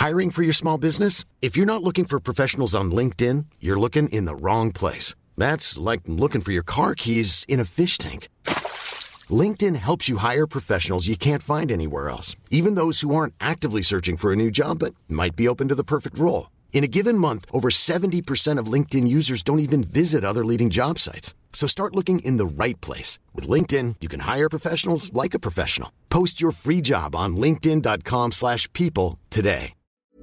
Hiring for your small business? If you're not looking for professionals on LinkedIn, you're looking in the wrong place. That's like looking for your car keys in a fish tank. LinkedIn helps you hire professionals you can't find anywhere else, even those who aren't actively searching for a new job but might be open to the perfect role. In a given month, over 70% of LinkedIn users don't even visit other leading job sites. So start looking in the right place. With LinkedIn, you can hire professionals like a professional. Post your free job on linkedin.com/people today.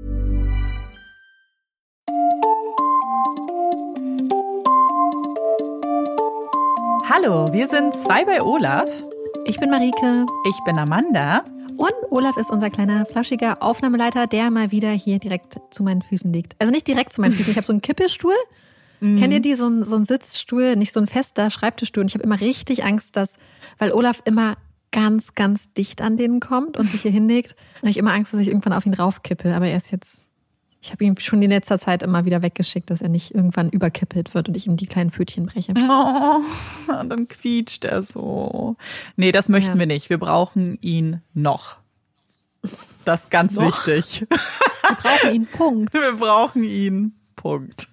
Hallo, wir sind zwei bei Olaf. Ich bin Marike. Ich bin Amanda. Und Olaf ist unser kleiner, flauschiger Aufnahmeleiter, der mal wieder hier direkt zu meinen Füßen liegt. Also nicht direkt zu meinen Füßen, ich habe so einen Kippelstuhl. Kennt ihr die? So ein Sitzstuhl, nicht so ein fester Schreibtischstuhl. Und ich habe immer richtig Angst, weil Olaf immer ganz, ganz dicht an denen kommt und sich hier hinlegt, habe ich immer Angst, dass ich irgendwann auf ihn raufkippel. Aber ich habe ihn schon in letzter Zeit immer wieder weggeschickt, dass er nicht irgendwann überkippelt wird und ich ihm die kleinen Pfötchen breche. Oh, dann quietscht er so. Nee, das möchten wir nicht. Wir brauchen ihn noch. Das ist ganz wichtig. Wir brauchen ihn, Punkt. Wir brauchen ihn, Punkt.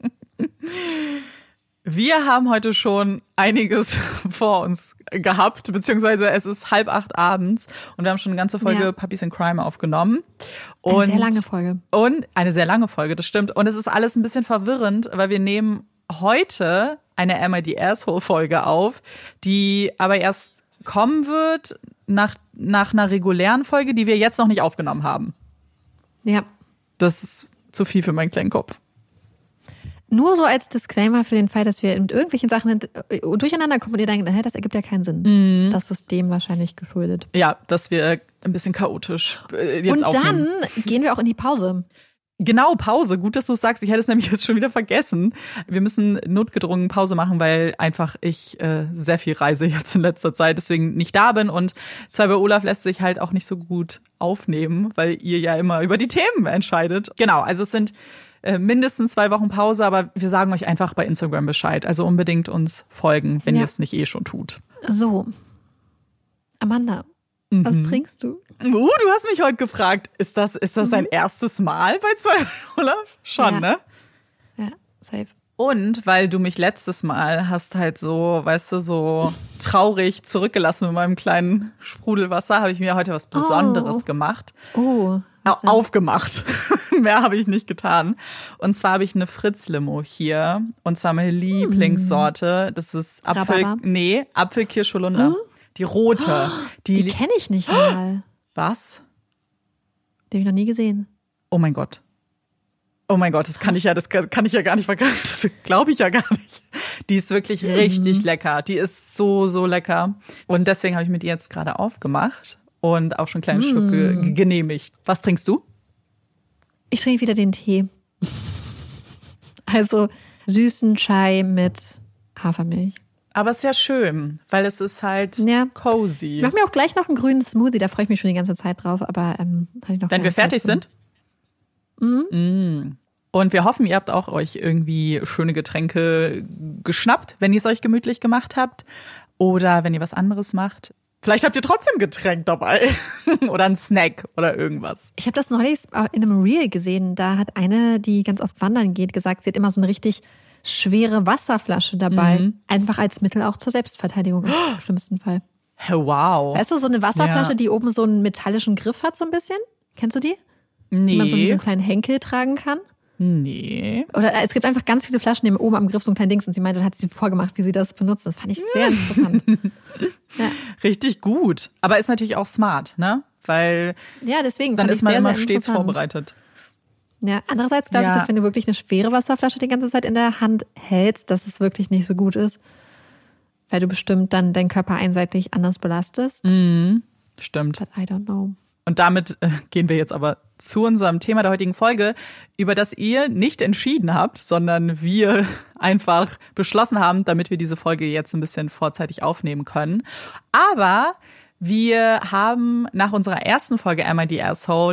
Wir haben heute schon einiges vor uns gehabt, beziehungsweise es ist 7:30 abends und wir haben schon eine ganze Folge Puppies in Crime aufgenommen. Eine sehr lange Folge. Und eine sehr lange Folge, das stimmt. Und es ist alles ein bisschen verwirrend, weil wir nehmen heute eine Am I the Asshole-Folge auf, die aber erst kommen wird nach einer regulären Folge, die wir jetzt noch nicht aufgenommen haben. Ja. Das ist zu viel für meinen kleinen Kopf. Nur so als Disclaimer für den Fall, dass wir mit irgendwelchen Sachen durcheinander kommen und ihr denkt, das ergibt ja keinen Sinn. Das ist dem wahrscheinlich geschuldet. Ja, dass wir ein bisschen chaotisch jetzt aufnehmen. Und dann gehen wir auch in die Pause. Genau, Pause. Gut, dass du es sagst. Ich hätte es nämlich jetzt schon wieder vergessen. Wir müssen notgedrungen Pause machen, weil einfach ich sehr viel reise jetzt in letzter Zeit, deswegen nicht da bin. Und zwei bei Olaf lässt sich halt auch nicht so gut aufnehmen, weil ihr ja immer über die Themen entscheidet. Genau, also es sind mindestens 2 Wochen Pause, aber wir sagen euch einfach bei Instagram Bescheid. Also unbedingt uns folgen, wenn ihr es nicht schon tut. So, Amanda, was trinkst du? Du hast mich heute gefragt, ist das dein erstes Mal bei zwei Olaf? Schon, ne? Ja, safe. Und weil du mich letztes Mal hast halt so, weißt du, so traurig zurückgelassen mit meinem kleinen Sprudelwasser, habe ich mir heute was Besonderes gemacht. Aufgemacht. Mehr habe ich nicht getan. Und zwar habe ich eine Fritz-Limo hier. Und zwar meine Lieblingssorte. Das ist Apfelkirsch-Holunder. Die rote. Die kenne ich nicht mal. Was? Die habe ich noch nie gesehen. Oh mein Gott, das kann ich ja gar nicht vergessen. Das glaube ich ja gar nicht. Die ist wirklich richtig lecker. Die ist so, so lecker. Und deswegen habe ich mir die jetzt gerade aufgemacht und auch schon kleine Stücke genehmigt. Was trinkst du? Ich trinke wieder den Tee. Also süßen Chai mit Hafermilch. Aber es ist ja schön, weil es ist halt cozy. Ich mache mir auch gleich noch einen grünen Smoothie, da freue ich mich schon die ganze Zeit drauf. Aber hatte ich noch wenn wir fertig sind? Und wir hoffen, ihr habt auch euch irgendwie schöne Getränke geschnappt, wenn ihr es euch gemütlich gemacht habt. Oder wenn ihr was anderes macht. Vielleicht habt ihr trotzdem Getränk dabei. Oder einen Snack oder irgendwas. Ich habe das neulich in einem Reel gesehen. Da hat eine, die ganz oft wandern geht, gesagt, sie hat immer so eine richtig schwere Wasserflasche dabei. Einfach als Mittel auch zur Selbstverteidigung im schlimmsten Fall. Wow. Weißt du, so eine Wasserflasche, die oben so einen metallischen Griff hat so ein bisschen? Kennst du die? Nee. Die man so wie so einen kleinen Henkel tragen kann? Nee. Oder es gibt einfach ganz viele Flaschen, die haben oben am Griff so ein kleines Dings und sie meinte, dann hat sie vorgemacht, wie sie das benutzt. Das fand ich sehr interessant. Richtig gut. Aber ist natürlich auch smart, ne? Weil deswegen dann ist man immer stets vorbereitet. Ja, andererseits glaube ich, dass wenn du wirklich eine schwere Wasserflasche die ganze Zeit in der Hand hältst, dass es wirklich nicht so gut ist. Weil du bestimmt dann deinen Körper einseitig anders belastest. Stimmt. But I don't know. Und damit gehen wir jetzt aber zu unserem Thema der heutigen Folge, über das ihr nicht entschieden habt, sondern wir einfach beschlossen haben, damit wir diese Folge jetzt ein bisschen vorzeitig aufnehmen können. Aber wir haben nach unserer ersten Folge Am I the Asshole das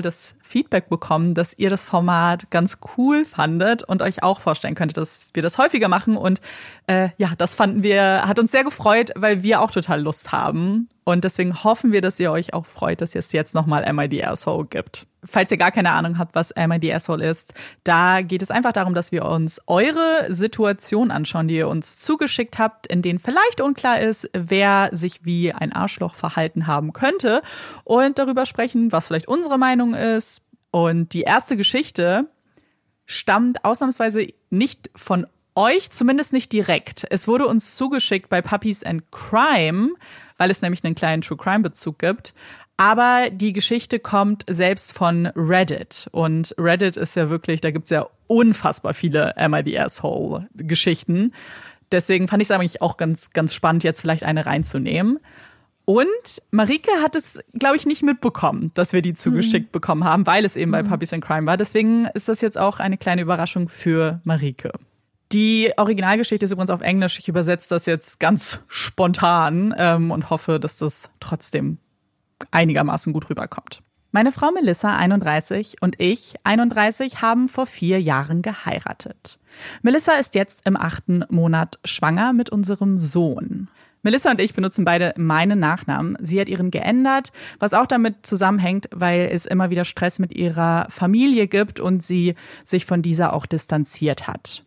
Feedback bekommen, dass ihr das Format ganz cool fandet und euch auch vorstellen könntet, dass wir das häufiger machen. Und das hat uns sehr gefreut, weil wir auch total Lust haben. Und deswegen hoffen wir, dass ihr euch auch freut, dass es jetzt nochmal Am I the Asshole gibt. Falls ihr gar keine Ahnung habt, was Am I the Asshole ist, da geht es einfach darum, dass wir uns eure Situation anschauen, die ihr uns zugeschickt habt, in denen vielleicht unklar ist, wer sich wie ein Arschloch verhalten haben könnte und darüber sprechen, was vielleicht unsere Meinung ist. Und die erste Geschichte stammt ausnahmsweise nicht von euch, zumindest nicht direkt. Es wurde uns zugeschickt bei Puppies and Crime, weil es nämlich einen kleinen True-Crime-Bezug gibt. Aber die Geschichte kommt selbst von Reddit. Und Reddit ist ja wirklich, da gibt's ja unfassbar viele Am I the Asshole-Geschichten. Deswegen fand ich es eigentlich auch ganz, ganz spannend, jetzt vielleicht eine reinzunehmen. Und Marike hat es, glaube ich, nicht mitbekommen, dass wir die zugeschickt bekommen haben, weil es eben bei Puppies and Crime war. Deswegen ist das jetzt auch eine kleine Überraschung für Marike. Die Originalgeschichte ist übrigens auf Englisch. Ich übersetze das jetzt ganz spontan und hoffe, dass das trotzdem einigermaßen gut rüberkommt. Meine Frau Melissa, 31, und ich, 31, haben vor 4 Jahren geheiratet. Melissa ist jetzt im 8. Monat schwanger mit unserem Sohn. Melissa und ich benutzen beide meinen Nachnamen. Sie hat ihren geändert, was auch damit zusammenhängt, weil es immer wieder Stress mit ihrer Familie gibt und sie sich von dieser auch distanziert hat.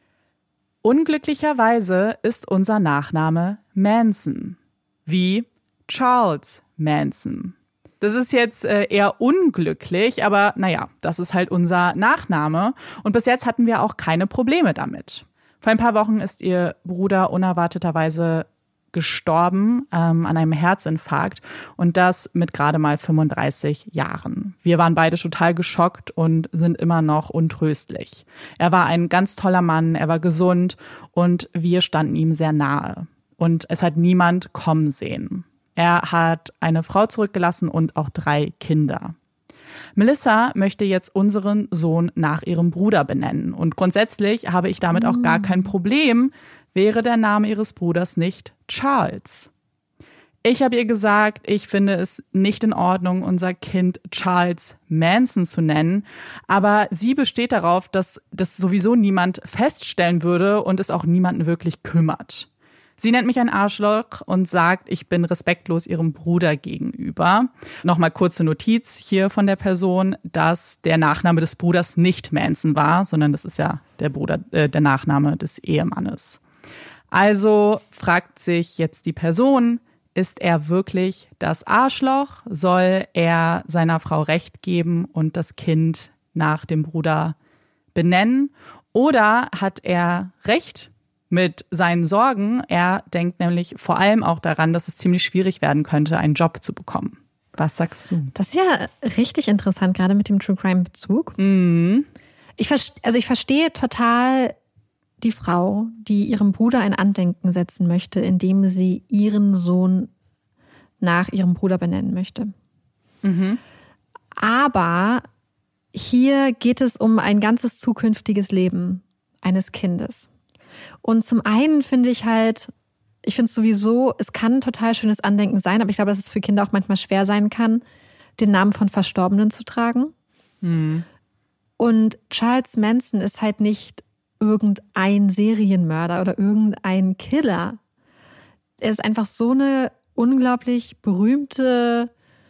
Unglücklicherweise ist unser Nachname Manson, wie Charles Manson. Das ist jetzt eher unglücklich, aber naja, das ist halt unser Nachname. Und bis jetzt hatten wir auch keine Probleme damit. Vor ein paar Wochen ist ihr Bruder unerwarteterweise gestorben an einem Herzinfarkt und das mit gerade mal 35 Jahren. Wir waren beide total geschockt und sind immer noch untröstlich. Er war ein ganz toller Mann, er war gesund und wir standen ihm sehr nahe. Und es hat niemand kommen sehen. Er hat eine Frau zurückgelassen und auch 3 Kinder. Melissa möchte jetzt unseren Sohn nach ihrem Bruder benennen. Und grundsätzlich habe ich damit auch gar kein Problem, wäre der Name ihres Bruders nicht Charles. Ich habe ihr gesagt, ich finde es nicht in Ordnung, unser Kind Charles Manson zu nennen. Aber sie besteht darauf, dass das sowieso niemand feststellen würde und es auch niemanden wirklich kümmert. Sie nennt mich ein Arschloch und sagt, ich bin respektlos ihrem Bruder gegenüber. Nochmal kurze Notiz hier von der Person, dass der Nachname des Bruders nicht Manson war, sondern das ist ja der Nachname des Ehemannes. Also fragt sich jetzt die Person, ist er wirklich das Arschloch? Soll er seiner Frau Recht geben und das Kind nach dem Bruder benennen? Oder hat er Recht mit seinen Sorgen? Er denkt nämlich vor allem auch daran, dass es ziemlich schwierig werden könnte, einen Job zu bekommen. Was sagst du? Das ist ja richtig interessant, gerade mit dem True Crime Bezug. Mhm. Ich verstehe total die Frau, die ihrem Bruder ein Andenken setzen möchte, indem sie ihren Sohn nach ihrem Bruder benennen möchte. Mhm. Aber hier geht es um ein ganzes zukünftiges Leben eines Kindes. Und zum einen finde ich es sowieso, es kann ein total schönes Andenken sein, aber ich glaube, dass es für Kinder auch manchmal schwer sein kann, den Namen von Verstorbenen zu tragen. Mhm. Und Charles Manson ist halt nicht irgendein Serienmörder oder irgendein Killer. Er ist einfach so eine unglaublich berühmte,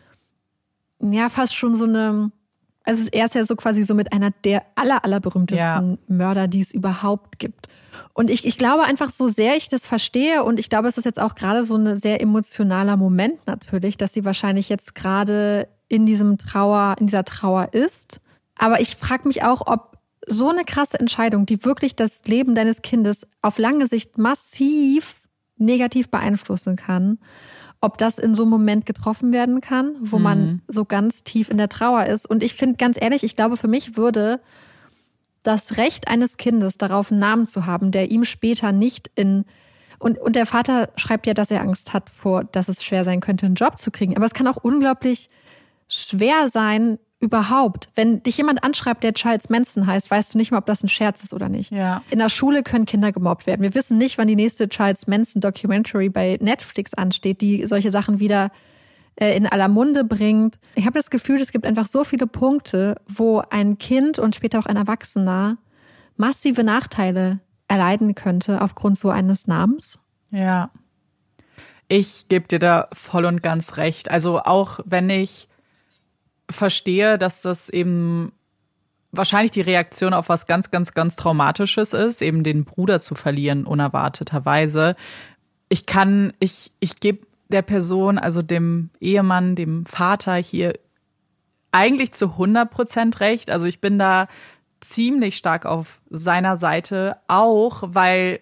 ja, fast schon so eine, also er ist ja so quasi so mit einer der allerberühmtesten Mörder, die es überhaupt gibt. Und ich glaube einfach, so sehr ich das verstehe, und ich glaube, es ist jetzt auch gerade so ein sehr emotionaler Moment natürlich, dass sie wahrscheinlich jetzt gerade in dieser Trauer ist. Aber ich frage mich auch, ob so eine krasse Entscheidung, die wirklich das Leben deines Kindes auf lange Sicht massiv negativ beeinflussen kann, ob das in so einem Moment getroffen werden kann, wo man so ganz tief in der Trauer ist. Und ich finde, ganz ehrlich, ich glaube, für mich würde das Recht eines Kindes darauf, einen Namen zu haben, der ihm später nicht und der Vater schreibt ja, dass er Angst hat dass es schwer sein könnte, einen Job zu kriegen. Aber es kann auch unglaublich schwer sein, überhaupt. Wenn dich jemand anschreibt, der Charles Manson heißt, weißt du nicht mal, ob das ein Scherz ist oder nicht. Ja. In der Schule können Kinder gemobbt werden. Wir wissen nicht, wann die nächste Charles Manson Documentary bei Netflix ansteht, die solche Sachen wieder in aller Munde bringt. Ich habe das Gefühl, es gibt einfach so viele Punkte, wo ein Kind und später auch ein Erwachsener massive Nachteile erleiden könnte aufgrund so eines Namens. Ja, ich gebe dir da voll und ganz recht. Also auch wenn ich verstehe, dass das eben wahrscheinlich die Reaktion auf was ganz, ganz, ganz Traumatisches ist, eben den Bruder zu verlieren, unerwarteterweise. Ich gebe der Person, also dem Ehemann, dem Vater hier eigentlich zu 100% recht. Also ich bin da ziemlich stark auf seiner Seite, auch weil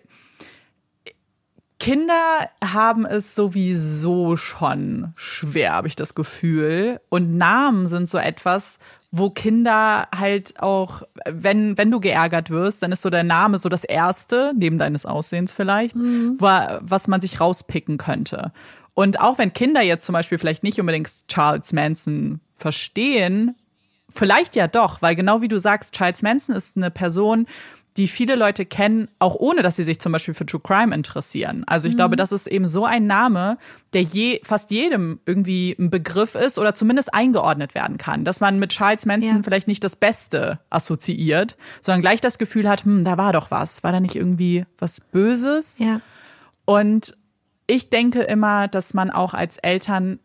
Kinder haben es sowieso schon schwer, habe ich das Gefühl. Und Namen sind so etwas, wo Kinder halt auch, wenn du geärgert wirst, dann ist so der Name so das Erste, neben deines Aussehens vielleicht, was man sich rauspicken könnte. Und auch wenn Kinder jetzt zum Beispiel vielleicht nicht unbedingt Charles Manson verstehen, vielleicht ja doch, weil genau wie du sagst, Charles Manson ist eine Person, die viele Leute kennen, auch ohne, dass sie sich zum Beispiel für True Crime interessieren. Also ich glaube, das ist eben so ein Name, der fast jedem irgendwie ein Begriff ist oder zumindest eingeordnet werden kann. Dass man mit Charles Manson vielleicht nicht das Beste assoziiert, sondern gleich das Gefühl hat, da war doch was. War da nicht irgendwie was Böses? Ja. Und ich denke immer, dass man auch als Eltern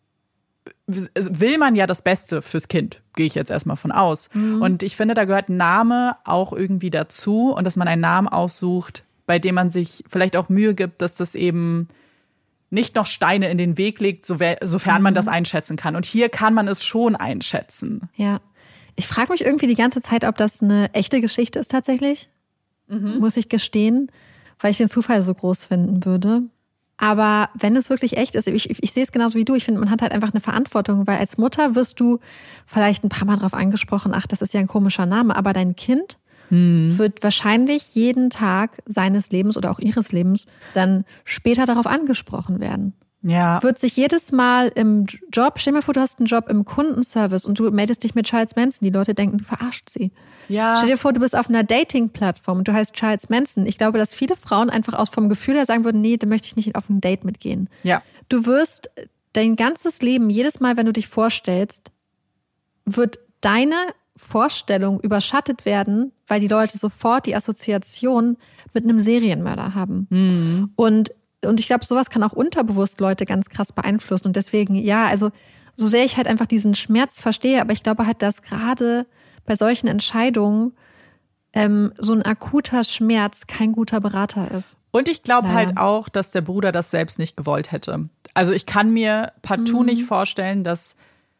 will man ja das Beste fürs Kind, gehe ich jetzt erstmal von aus. Und ich finde, da gehört ein Name auch irgendwie dazu und dass man einen Namen aussucht, bei dem man sich vielleicht auch Mühe gibt, dass das eben nicht noch Steine in den Weg legt, sofern man das einschätzen kann. Und hier kann man es schon einschätzen. Ja, ich frage mich irgendwie die ganze Zeit, ob das eine echte Geschichte ist tatsächlich, muss ich gestehen, weil ich den Zufall so groß finden würde. Aber wenn es wirklich echt ist, ich sehe es genauso wie du, ich finde, man hat halt einfach eine Verantwortung, weil als Mutter wirst du vielleicht ein paar Mal drauf angesprochen, ach, das ist ja ein komischer Name, aber dein Kind wird wahrscheinlich jeden Tag seines Lebens oder auch ihres Lebens dann später darauf angesprochen werden. Ja. Wird sich jedes Mal im Job, stell dir mal vor, du hast einen Job im Kundenservice und du meldest dich mit Charles Manson. Die Leute denken, du verarscht sie. Ja. Stell dir vor, du bist auf einer Dating-Plattform und du heißt Charles Manson. Ich glaube, dass viele Frauen einfach vom Gefühl her sagen würden, nee, da möchte ich nicht auf ein Date mitgehen. Ja. Du wirst dein ganzes Leben, jedes Mal, wenn du dich vorstellst, wird deine Vorstellung überschattet werden, weil die Leute sofort die Assoziation mit einem Serienmörder haben. Und ich glaube, sowas kann auch unterbewusst Leute ganz krass beeinflussen. Und deswegen, ja, also so sehr ich halt einfach diesen Schmerz verstehe, aber ich glaube halt, dass gerade bei solchen Entscheidungen so ein akuter Schmerz kein guter Berater ist. Und ich glaube halt auch, dass der Bruder das selbst nicht gewollt hätte. Also ich kann mir partout nicht vorstellen, dass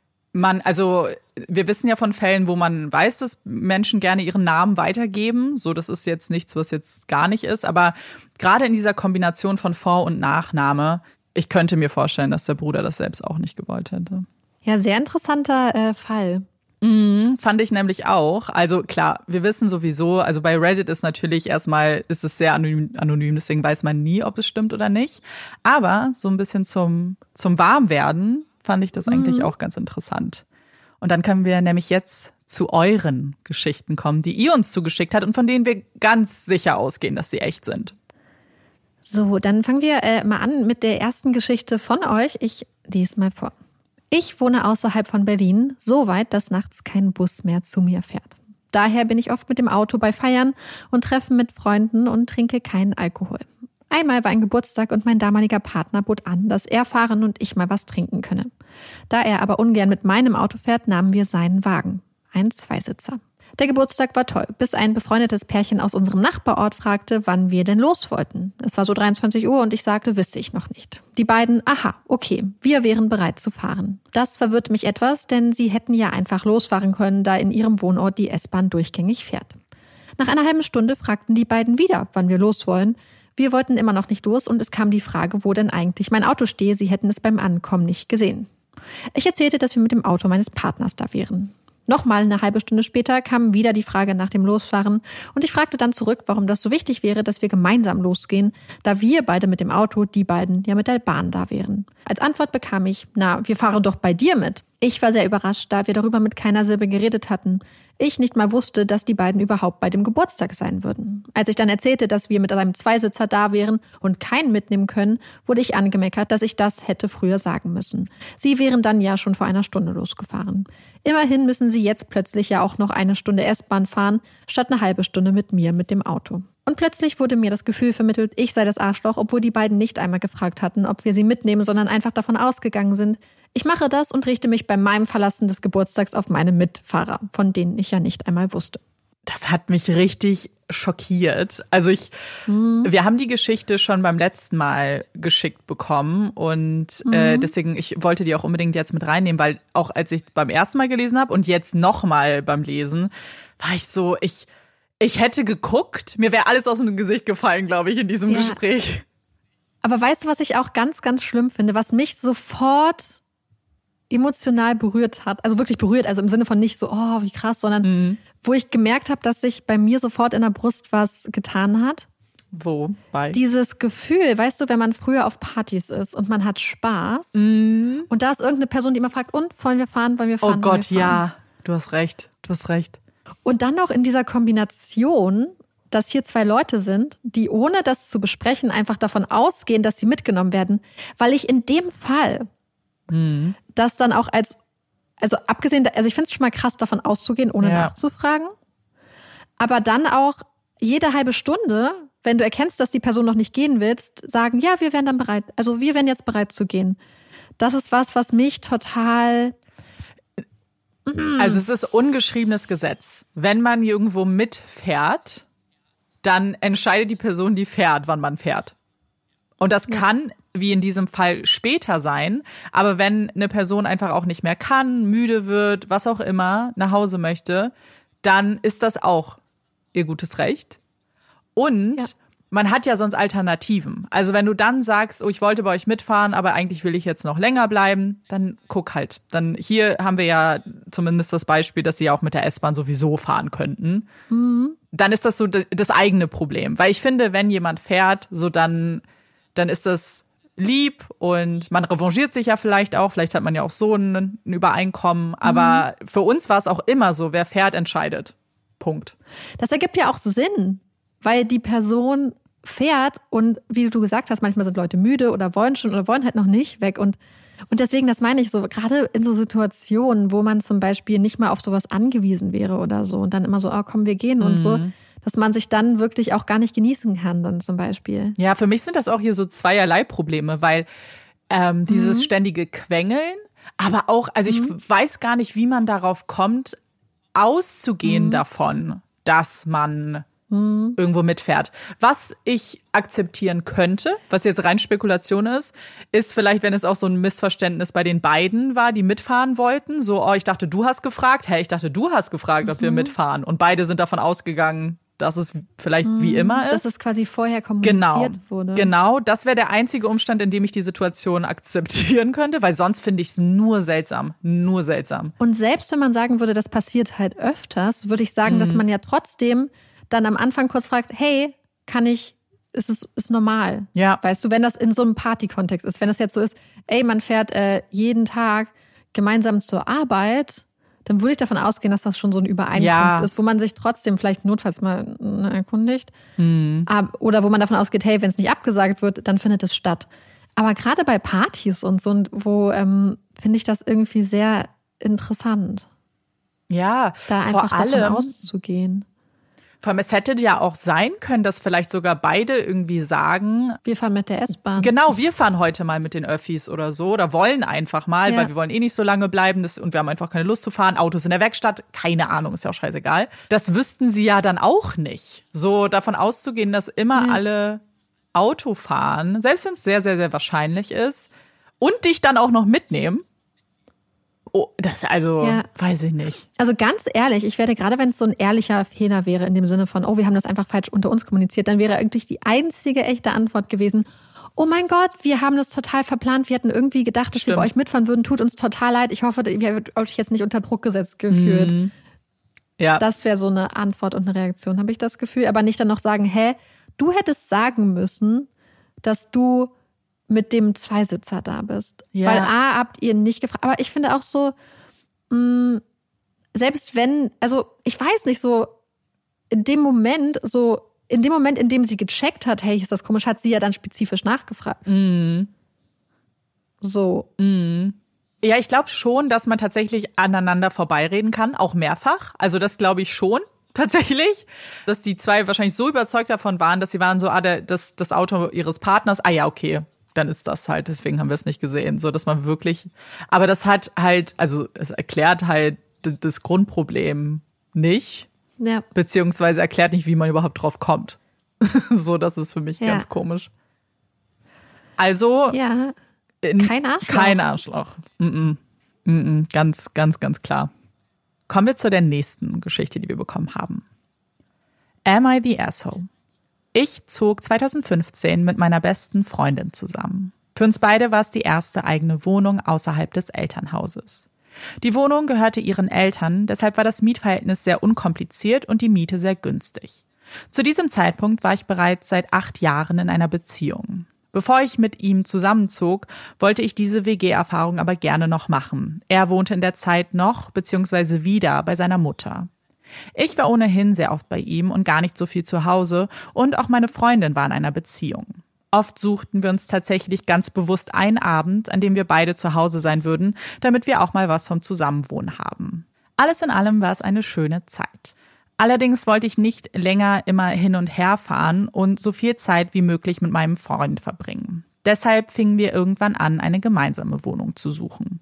also wir wissen ja von Fällen, wo man weiß, dass Menschen gerne ihren Namen weitergeben. So, das ist jetzt nichts, was jetzt gar nicht ist. Aber gerade in dieser Kombination von Vor- und Nachname, ich könnte mir vorstellen, dass der Bruder das selbst auch nicht gewollt hätte. Ja, sehr interessanter Fall. Fand ich nämlich auch. Also klar, wir wissen sowieso, also bei Reddit ist es sehr anonym, deswegen weiß man nie, ob es stimmt oder nicht. Aber so ein bisschen zum Warmwerden fand ich das eigentlich auch ganz interessant. Und dann können wir nämlich jetzt zu euren Geschichten kommen, die ihr uns zugeschickt habt und von denen wir ganz sicher ausgehen, dass sie echt sind. So, dann fangen wir mal an mit der ersten Geschichte von euch. Ich lese mal vor. Ich wohne außerhalb von Berlin, so weit, dass nachts kein Bus mehr zu mir fährt. Daher bin ich oft mit dem Auto bei Feiern und Treffen mit Freunden und trinke keinen Alkohol. Einmal war ein Geburtstag und mein damaliger Partner bot an, dass er fahren und ich mal was trinken könne. Da er aber ungern mit meinem Auto fährt, nahmen wir seinen Wagen. Ein Zweisitzer. Der Geburtstag war toll, bis ein befreundetes Pärchen aus unserem Nachbarort fragte, wann wir denn los wollten. Es war so 23 Uhr und ich sagte, wisse ich noch nicht. Die beiden, aha, okay, wir wären bereit zu fahren. Das verwirrte mich etwas, denn sie hätten ja einfach losfahren können, da in ihrem Wohnort die S-Bahn durchgängig fährt. Nach einer halben Stunde fragten die beiden wieder, wann wir los wollen. Wir wollten immer noch nicht los und es kam die Frage, wo denn eigentlich mein Auto stehe. Sie hätten es beim Ankommen nicht gesehen. Ich erzählte, dass wir mit dem Auto meines Partners da wären. Nochmal eine halbe Stunde später kam wieder die Frage nach dem Losfahren und ich fragte dann zurück, warum das so wichtig wäre, dass wir gemeinsam losgehen, da wir beide mit dem Auto, die beiden ja mit der Bahn da wären. Als Antwort bekam ich, wir fahren doch bei dir mit. Ich war sehr überrascht, da wir darüber mit keiner Silbe geredet hatten. Ich nicht mal wusste, dass die beiden überhaupt bei dem Geburtstag sein würden. Als ich dann erzählte, dass wir mit einem Zweisitzer da wären und keinen mitnehmen können, wurde ich angemeckert, dass ich das hätte früher sagen müssen. Sie wären dann ja schon vor einer Stunde losgefahren. Immerhin müssen sie jetzt plötzlich ja auch noch eine Stunde S-Bahn fahren, statt eine halbe Stunde mit mir mit dem Auto. Und plötzlich wurde mir das Gefühl vermittelt, ich sei das Arschloch, obwohl die beiden nicht einmal gefragt hatten, ob wir sie mitnehmen, sondern einfach davon ausgegangen sind. Ich mache das und richte mich bei meinem Verlassen des Geburtstags auf meine Mitfahrer, von denen ich ja nicht einmal wusste. Das hat mich richtig schockiert. Also wir haben die Geschichte schon beim letzten Mal geschickt bekommen und deswegen, ich wollte die auch unbedingt jetzt mit reinnehmen, weil auch als ich beim ersten Mal gelesen habe und jetzt nochmal beim Lesen, war ich so, ich hätte geguckt, mir wäre alles aus dem Gesicht gefallen, glaube ich, in diesem Gespräch. Aber weißt du, was ich auch ganz, ganz schlimm finde, was mich sofort emotional berührt hat, also wirklich berührt, also im Sinne von nicht so, oh, wie krass, sondern wo ich gemerkt habe, dass sich bei mir sofort in der Brust was getan hat. Wo? Bei? Dieses Gefühl, weißt du, wenn man früher auf Partys ist und man hat Spaß und da ist irgendeine Person, die immer fragt, und, wollen wir fahren? Oh Gott, ja, du hast recht. Und dann noch in dieser Kombination, dass hier zwei Leute sind, die ohne das zu besprechen einfach davon ausgehen, dass sie mitgenommen werden, weil ich in dem Fall das dann auch also abgesehen, also ich finde es schon mal krass, davon auszugehen, ohne nachzufragen, aber dann auch jede halbe Stunde, wenn du erkennst, dass die Person noch nicht gehen willst, sagen, ja, wir wären dann bereit, also wir wären jetzt bereit zu gehen. Das ist was mich total... Also es ist ungeschriebenes Gesetz. Wenn man irgendwo mitfährt, dann entscheidet die Person, die fährt, wann man fährt. Und das kann, wie in diesem Fall, später sein. Aber wenn eine Person einfach auch nicht mehr kann, müde wird, was auch immer, nach Hause möchte, dann ist das auch ihr gutes Recht. Und man hat ja sonst Alternativen. Also wenn du dann sagst, oh, ich wollte bei euch mitfahren, aber eigentlich will ich jetzt noch länger bleiben, dann guck halt. Dann hier haben wir ja zumindest das Beispiel, dass sie ja auch mit der S-Bahn sowieso fahren könnten. Dann ist das so das eigene Problem. Weil ich finde, wenn jemand fährt, so dann ist das lieb und man revanchiert sich ja vielleicht auch. Vielleicht hat man ja auch so ein Übereinkommen. Aber für uns war es auch immer so, wer fährt, entscheidet. Punkt. Das ergibt ja auch Sinn, weil die Person fährt und wie du gesagt hast, manchmal sind Leute müde oder wollen schon oder wollen halt noch nicht weg. Und deswegen, das meine ich so, gerade in so Situationen, wo man zum Beispiel nicht mal auf sowas angewiesen wäre oder so und dann immer so, oh komm, wir gehen und so, dass man sich dann wirklich auch gar nicht genießen kann dann zum Beispiel. Ja, für mich sind das auch hier so zweierlei Probleme, weil dieses ständige Quengeln, aber auch, also ich weiß gar nicht, wie man darauf kommt, auszugehen davon, dass man irgendwo mitfährt. Was ich akzeptieren könnte, was jetzt rein Spekulation ist vielleicht, wenn es auch so ein Missverständnis bei den beiden war, die mitfahren wollten. So, oh, ich dachte, du hast gefragt. Hey, ich dachte, du hast gefragt, ob wir mitfahren. Und beide sind davon ausgegangen, dass es vielleicht wie immer ist. Dass es quasi vorher kommuniziert wurde. Genau, das wäre der einzige Umstand, in dem ich die Situation akzeptieren könnte, weil sonst finde ich es nur seltsam. Und selbst wenn man sagen würde, das passiert halt öfters, würde ich sagen, dass man ja trotzdem dann am Anfang kurz fragt, hey, ist normal. Ja. Weißt du, wenn das in so einem Party-Kontext ist, wenn das jetzt so ist, ey, man fährt jeden Tag gemeinsam zur Arbeit, dann würde ich davon ausgehen, dass das schon so eine Übereinkunft ist, wo man sich trotzdem vielleicht notfalls mal erkundigt. Oder wo man davon ausgeht, hey, wenn es nicht abgesagt wird, dann findet es statt. Aber gerade bei Partys und so, wo finde ich das irgendwie sehr interessant. Ja, da einfach davon auszugehen. Vor allem, es hätte ja auch sein können, dass vielleicht sogar beide irgendwie sagen, wir fahren mit der S-Bahn. Genau, wir fahren heute mal mit den Öffis oder so oder wollen einfach mal, weil wir wollen eh nicht so lange bleiben und wir haben einfach keine Lust zu fahren. Autos in der Werkstatt, keine Ahnung, ist ja auch scheißegal. Das wüssten sie ja dann auch nicht. So davon auszugehen, dass immer alle Auto fahren, selbst wenn es sehr, sehr, sehr wahrscheinlich ist und dich dann auch noch mitnehmen. Oh, das weiß ich nicht. Also ganz ehrlich, ich werde, gerade wenn es so ein ehrlicher Fehler wäre, in dem Sinne von, oh, wir haben das einfach falsch unter uns kommuniziert, dann wäre eigentlich die einzige echte Antwort gewesen, oh mein Gott, wir haben das total verplant, wir hatten irgendwie gedacht, dass wir bei euch mitfahren würden, tut uns total leid, ich hoffe, ihr habt euch jetzt nicht unter Druck gesetzt gefühlt. Ja. Das wäre so eine Antwort und eine Reaktion, habe ich das Gefühl, aber nicht dann noch sagen, du hättest sagen müssen, dass du mit dem Zweisitzer da bist. Ja. Weil habt ihr nicht gefragt. Aber ich finde auch so, selbst wenn, also ich weiß nicht, so in dem Moment, in dem sie gecheckt hat, hey, ist das komisch, hat sie ja dann spezifisch nachgefragt. So. Ja, ich glaube schon, dass man tatsächlich aneinander vorbeireden kann, auch mehrfach. Also das glaube ich schon. Tatsächlich, dass die zwei wahrscheinlich so überzeugt davon waren, dass sie waren so, das Auto ihres Partners, ja, okay, dann ist das halt, deswegen haben wir es nicht gesehen, so dass man wirklich, aber das hat halt, also es erklärt halt das Grundproblem nicht, beziehungsweise erklärt nicht, wie man überhaupt drauf kommt. So, das ist für mich ganz komisch. Also, kein Arschloch. Kein Arschloch. Ganz, ganz, ganz klar. Kommen wir zu der nächsten Geschichte, die wir bekommen haben. Am I the Asshole? Ich zog 2015 mit meiner besten Freundin zusammen. Für uns beide war es die erste eigene Wohnung außerhalb des Elternhauses. Die Wohnung gehörte ihren Eltern, deshalb war das Mietverhältnis sehr unkompliziert und die Miete sehr günstig. Zu diesem Zeitpunkt war ich bereits seit 8 Jahren in einer Beziehung. Bevor ich mit ihm zusammenzog, wollte ich diese WG-Erfahrung aber gerne noch machen. Er wohnte in der Zeit noch bzw. wieder bei seiner Mutter. Ich war ohnehin sehr oft bei ihm und gar nicht so viel zu Hause und auch meine Freundin war in einer Beziehung. Oft suchten wir uns tatsächlich ganz bewusst einen Abend, an dem wir beide zu Hause sein würden, damit wir auch mal was vom Zusammenwohnen haben. Alles in allem war es eine schöne Zeit. Allerdings wollte ich nicht länger immer hin und her fahren und so viel Zeit wie möglich mit meinem Freund verbringen. Deshalb fingen wir irgendwann an, eine gemeinsame Wohnung zu suchen.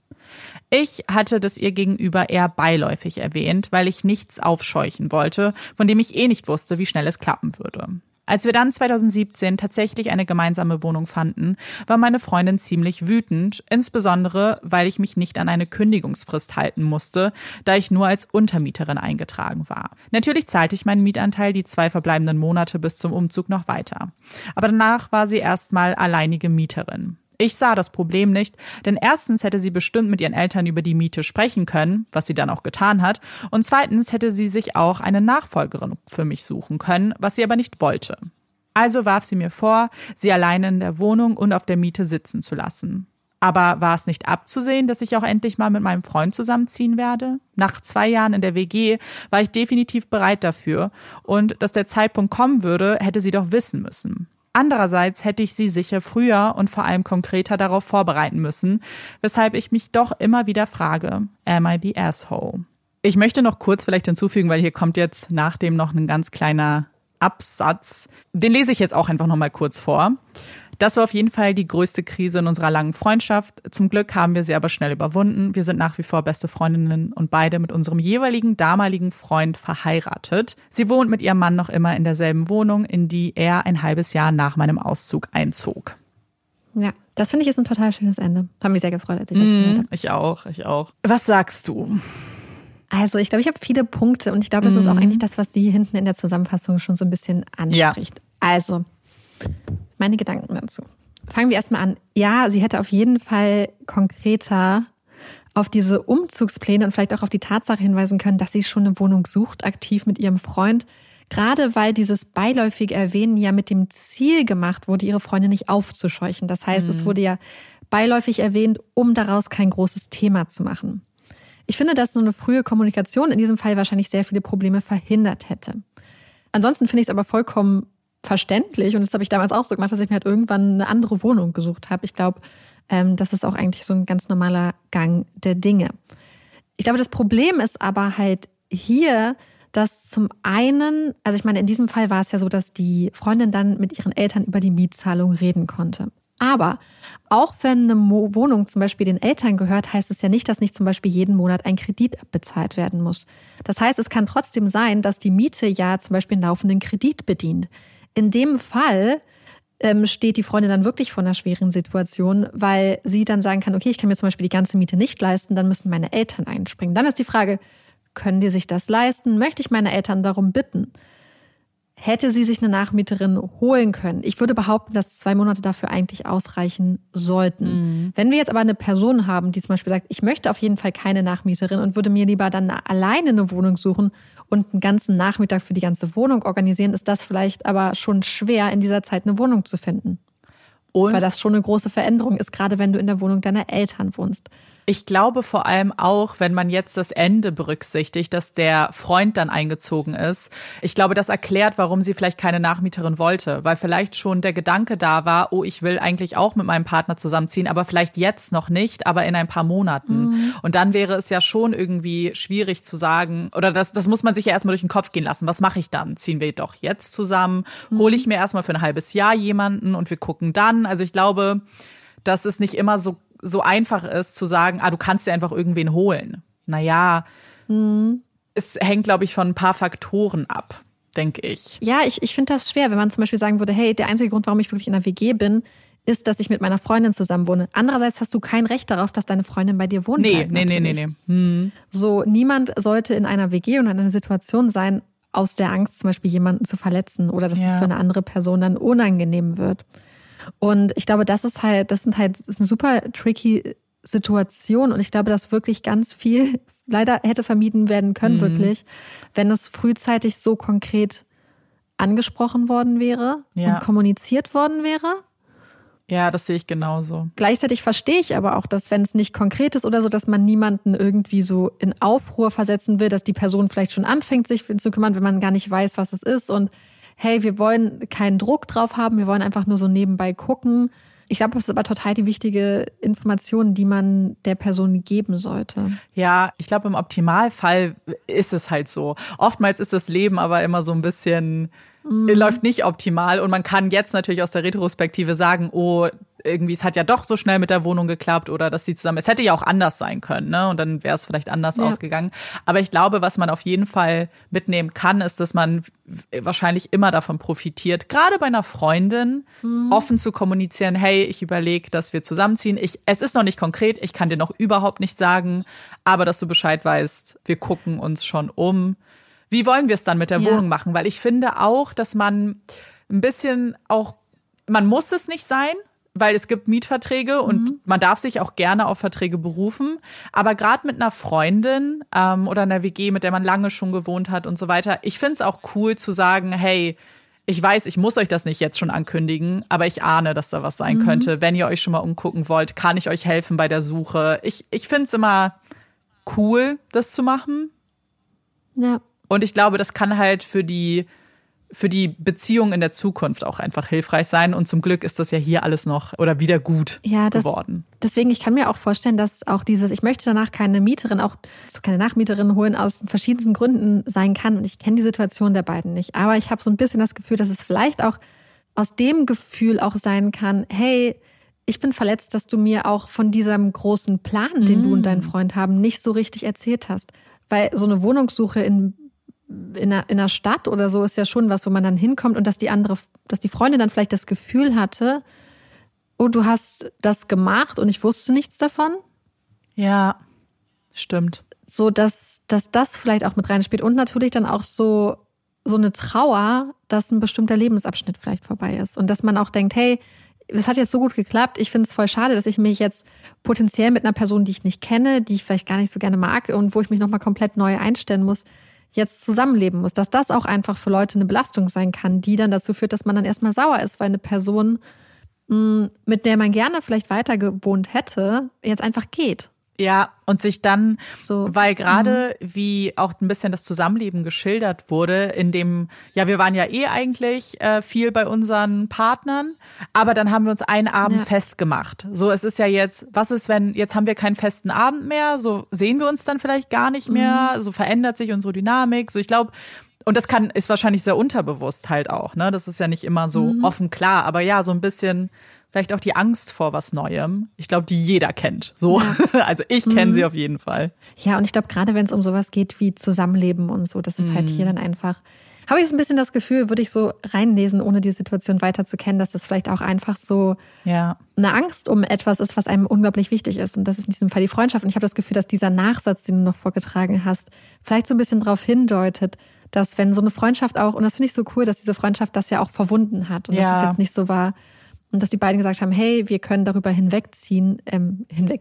Ich hatte das ihr gegenüber eher beiläufig erwähnt, weil ich nichts aufscheuchen wollte, von dem ich nicht wusste, wie schnell es klappen würde. Als wir dann 2017 tatsächlich eine gemeinsame Wohnung fanden, war meine Freundin ziemlich wütend, insbesondere weil ich mich nicht an eine Kündigungsfrist halten musste, da ich nur als Untermieterin eingetragen war. Natürlich zahlte ich meinen Mietanteil die 2 verbleibenden Monate bis zum Umzug noch weiter. Aber danach war sie erstmal alleinige Mieterin. Ich sah das Problem nicht, denn erstens hätte sie bestimmt mit ihren Eltern über die Miete sprechen können, was sie dann auch getan hat, und zweitens hätte sie sich auch eine Nachfolgerin für mich suchen können, was sie aber nicht wollte. Also warf sie mir vor, sie alleine in der Wohnung und auf der Miete sitzen zu lassen. Aber war es nicht abzusehen, dass ich auch endlich mal mit meinem Freund zusammenziehen werde? Nach 2 Jahren in der WG war ich definitiv bereit dafür und dass der Zeitpunkt kommen würde, hätte sie doch wissen müssen. Andererseits hätte ich sie sicher früher und vor allem konkreter darauf vorbereiten müssen, weshalb ich mich doch immer wieder frage, am I the asshole? Ich möchte noch kurz vielleicht hinzufügen, weil hier kommt jetzt nach dem noch ein ganz kleiner Absatz. Den lese ich jetzt auch einfach noch mal kurz vor. Das war auf jeden Fall die größte Krise in unserer langen Freundschaft. Zum Glück haben wir sie aber schnell überwunden. Wir sind nach wie vor beste Freundinnen und beide mit unserem jeweiligen damaligen Freund verheiratet. Sie wohnt mit ihrem Mann noch immer in derselben Wohnung, in die er ein halbes Jahr nach meinem Auszug einzog. Ja, das finde ich ist ein total schönes Ende. Hat mich sehr gefreut, als ich das gehört habe. Ich auch. Was sagst du? Also ich glaube, ich habe viele Punkte und ich glaube, das ist auch eigentlich das, was sie hinten in der Zusammenfassung schon so ein bisschen anspricht. Ja. Also, meine Gedanken dazu. Fangen wir erstmal an. Ja, sie hätte auf jeden Fall konkreter auf diese Umzugspläne und vielleicht auch auf die Tatsache hinweisen können, dass sie schon eine Wohnung sucht, aktiv mit ihrem Freund. Gerade weil dieses beiläufige Erwähnen ja mit dem Ziel gemacht wurde, ihre Freundin nicht aufzuscheuchen. Das heißt, es wurde ja beiläufig erwähnt, um daraus kein großes Thema zu machen. Ich finde, dass so eine frühe Kommunikation in diesem Fall wahrscheinlich sehr viele Probleme verhindert hätte. Ansonsten finde ich es aber vollkommen verständlich, und das habe ich damals auch so gemacht, dass ich mir halt irgendwann eine andere Wohnung gesucht habe. Ich glaube, das ist auch eigentlich so ein ganz normaler Gang der Dinge. Ich glaube, das Problem ist aber halt hier, dass zum einen, also ich meine, in diesem Fall war es ja so, dass die Freundin dann mit ihren Eltern über die Mietzahlung reden konnte. Aber auch wenn eine Wohnung zum Beispiel den Eltern gehört, heißt es ja nicht, dass nicht zum Beispiel jeden Monat ein Kredit bezahlt werden muss. Das heißt, es kann trotzdem sein, dass die Miete ja zum Beispiel einen laufenden Kredit bedient. In dem Fall steht die Freundin dann wirklich vor einer schweren Situation, weil sie dann sagen kann, okay, ich kann mir zum Beispiel die ganze Miete nicht leisten, dann müssen meine Eltern einspringen. Dann ist die Frage, können die sich das leisten? Möchte ich meine Eltern darum bitten? Hätte sie sich eine Nachmieterin holen können? Ich würde behaupten, dass 2 Monate dafür eigentlich ausreichen sollten. Wenn wir jetzt aber eine Person haben, die zum Beispiel sagt, ich möchte auf jeden Fall keine Nachmieterin und würde mir lieber dann alleine eine Wohnung suchen und einen ganzen Nachmittag für die ganze Wohnung organisieren, ist das vielleicht aber schon schwer, in dieser Zeit eine Wohnung zu finden. Weil das schon eine große Veränderung ist, gerade wenn du in der Wohnung deiner Eltern wohnst. Ich glaube vor allem auch, wenn man jetzt das Ende berücksichtigt, dass der Freund dann eingezogen ist. Ich glaube, das erklärt, warum sie vielleicht keine Nachmieterin wollte, weil vielleicht schon der Gedanke da war, oh, ich will eigentlich auch mit meinem Partner zusammenziehen, aber vielleicht jetzt noch nicht, aber in ein paar Monaten. Und dann wäre es ja schon irgendwie schwierig zu sagen, oder das muss man sich ja erstmal durch den Kopf gehen lassen. Was mache ich dann? Ziehen wir doch jetzt zusammen? Hole ich mir erstmal für ein halbes Jahr jemanden und wir gucken dann? Also ich glaube, dass es nicht immer so einfach ist zu sagen, du kannst dir einfach irgendwen holen. Naja, es hängt, glaube ich, von ein paar Faktoren ab, denke ich. Ja, ich finde das schwer, wenn man zum Beispiel sagen würde, hey, der einzige Grund, warum ich wirklich in einer WG bin, ist, dass ich mit meiner Freundin zusammen wohne. Andererseits hast du kein Recht darauf, dass deine Freundin bei dir wohnt. Nee. So, niemand sollte in einer WG und in einer Situation sein, aus der Angst zum Beispiel jemanden zu verletzen oder dass es für eine andere Person dann unangenehm wird. Und ich glaube, das ist eine super tricky Situation und ich glaube, dass wirklich ganz viel leider hätte vermieden werden können, wirklich, wenn es frühzeitig so konkret angesprochen worden wäre und kommuniziert worden wäre. Ja, das sehe ich genauso. Gleichzeitig verstehe ich aber auch, dass wenn es nicht konkret ist oder so, dass man niemanden irgendwie so in Aufruhr versetzen will, dass die Person vielleicht schon anfängt, sich zu kümmern, wenn man gar nicht weiß, was es ist und hey, wir wollen keinen Druck drauf haben, wir wollen einfach nur so nebenbei gucken. Ich glaube, das ist aber total die wichtige Information, die man der Person geben sollte. Ja, ich glaube, im Optimalfall ist es halt so. Oftmals ist das Leben aber immer so ein bisschen, läuft nicht optimal. Und man kann jetzt natürlich aus der Retrospektive sagen, oh, irgendwie, es hat ja doch so schnell mit der Wohnung geklappt oder dass sie zusammen, es hätte ja auch anders sein können, ne? Und dann wäre es vielleicht anders ausgegangen. Aber ich glaube, was man auf jeden Fall mitnehmen kann, ist, dass man wahrscheinlich immer davon profitiert, gerade bei einer Freundin, offen zu kommunizieren, hey, ich überlege, dass wir zusammenziehen. Es ist noch nicht konkret, ich kann dir noch überhaupt nicht sagen, aber dass du Bescheid weißt, wir gucken uns schon um. Wie wollen wir es dann mit der Wohnung machen? Weil ich finde auch, dass man ein bisschen auch, man muss es nicht sein, weil es gibt Mietverträge und man darf sich auch gerne auf Verträge berufen. Aber gerade mit einer Freundin oder einer WG, mit der man lange schon gewohnt hat und so weiter, ich finde es auch cool zu sagen, hey, ich weiß, ich muss euch das nicht jetzt schon ankündigen, aber ich ahne, dass da was sein könnte. Wenn ihr euch schon mal umgucken wollt, kann ich euch helfen bei der Suche. Ich finde es immer cool, das zu machen. Ja. Und ich glaube, das kann halt für die Beziehung in der Zukunft auch einfach hilfreich sein. Und zum Glück ist das ja hier alles noch oder wieder gut geworden. Deswegen, ich kann mir auch vorstellen, dass auch ich möchte danach keine Mieterin, auch so keine Nachmieterin holen, aus verschiedensten Gründen sein kann. Und ich kenne die Situation der beiden nicht. Aber ich habe so ein bisschen das Gefühl, dass es vielleicht auch aus dem Gefühl auch sein kann, hey, ich bin verletzt, dass du mir auch von diesem großen Plan, den du und dein Freund haben, nicht so richtig erzählt hast. Weil so eine Wohnungssuche in einer Stadt oder so ist ja schon was, wo man dann hinkommt und dass die Freundin dann vielleicht das Gefühl hatte, oh, du hast das gemacht und ich wusste nichts davon. Ja, stimmt. So, dass das vielleicht auch mit reinspielt und natürlich dann auch so eine Trauer, dass ein bestimmter Lebensabschnitt vielleicht vorbei ist und dass man auch denkt, hey, es hat jetzt so gut geklappt, ich finde es voll schade, dass ich mich jetzt potenziell mit einer Person, die ich nicht kenne, die ich vielleicht gar nicht so gerne mag und wo ich mich nochmal komplett neu einstellen muss, jetzt zusammenleben muss, dass das auch einfach für Leute eine Belastung sein kann, die dann dazu führt, dass man dann erstmal sauer ist, weil eine Person, mit der man gerne vielleicht weiter gewohnt hätte, jetzt einfach geht. Ja, und sich dann, weil gerade wie auch ein bisschen das Zusammenleben geschildert wurde, in dem, ja, wir waren ja eigentlich viel bei unseren Partnern, aber dann haben wir uns einen Abend festgemacht. So, es ist ja jetzt, was ist, wenn, jetzt haben wir keinen festen Abend mehr, so sehen wir uns dann vielleicht gar nicht mehr, so verändert sich unsere Dynamik, so ich glaube, und das ist wahrscheinlich sehr unterbewusst halt auch, ne, das ist ja nicht immer so offen klar, aber ja, so ein bisschen vielleicht auch die Angst vor was Neuem. Ich glaube, die jeder kennt. So, also ich kenne sie auf jeden Fall. Ja, und ich glaube, gerade wenn es um sowas geht wie Zusammenleben und so, das ist halt hier dann einfach, habe ich so ein bisschen das Gefühl, würde ich so reinlesen, ohne die Situation weiter zu kennen, dass das vielleicht auch einfach so eine Angst um etwas ist, was einem unglaublich wichtig ist. Und das ist in diesem Fall die Freundschaft. Und ich habe das Gefühl, dass dieser Nachsatz, den du noch vorgetragen hast, vielleicht so ein bisschen darauf hindeutet, dass wenn so eine Freundschaft auch, und das finde ich so cool, dass diese Freundschaft das ja auch verwunden hat und dass es jetzt nicht so war, und dass die beiden gesagt haben, hey, wir können darüber hinwegsehen. Wir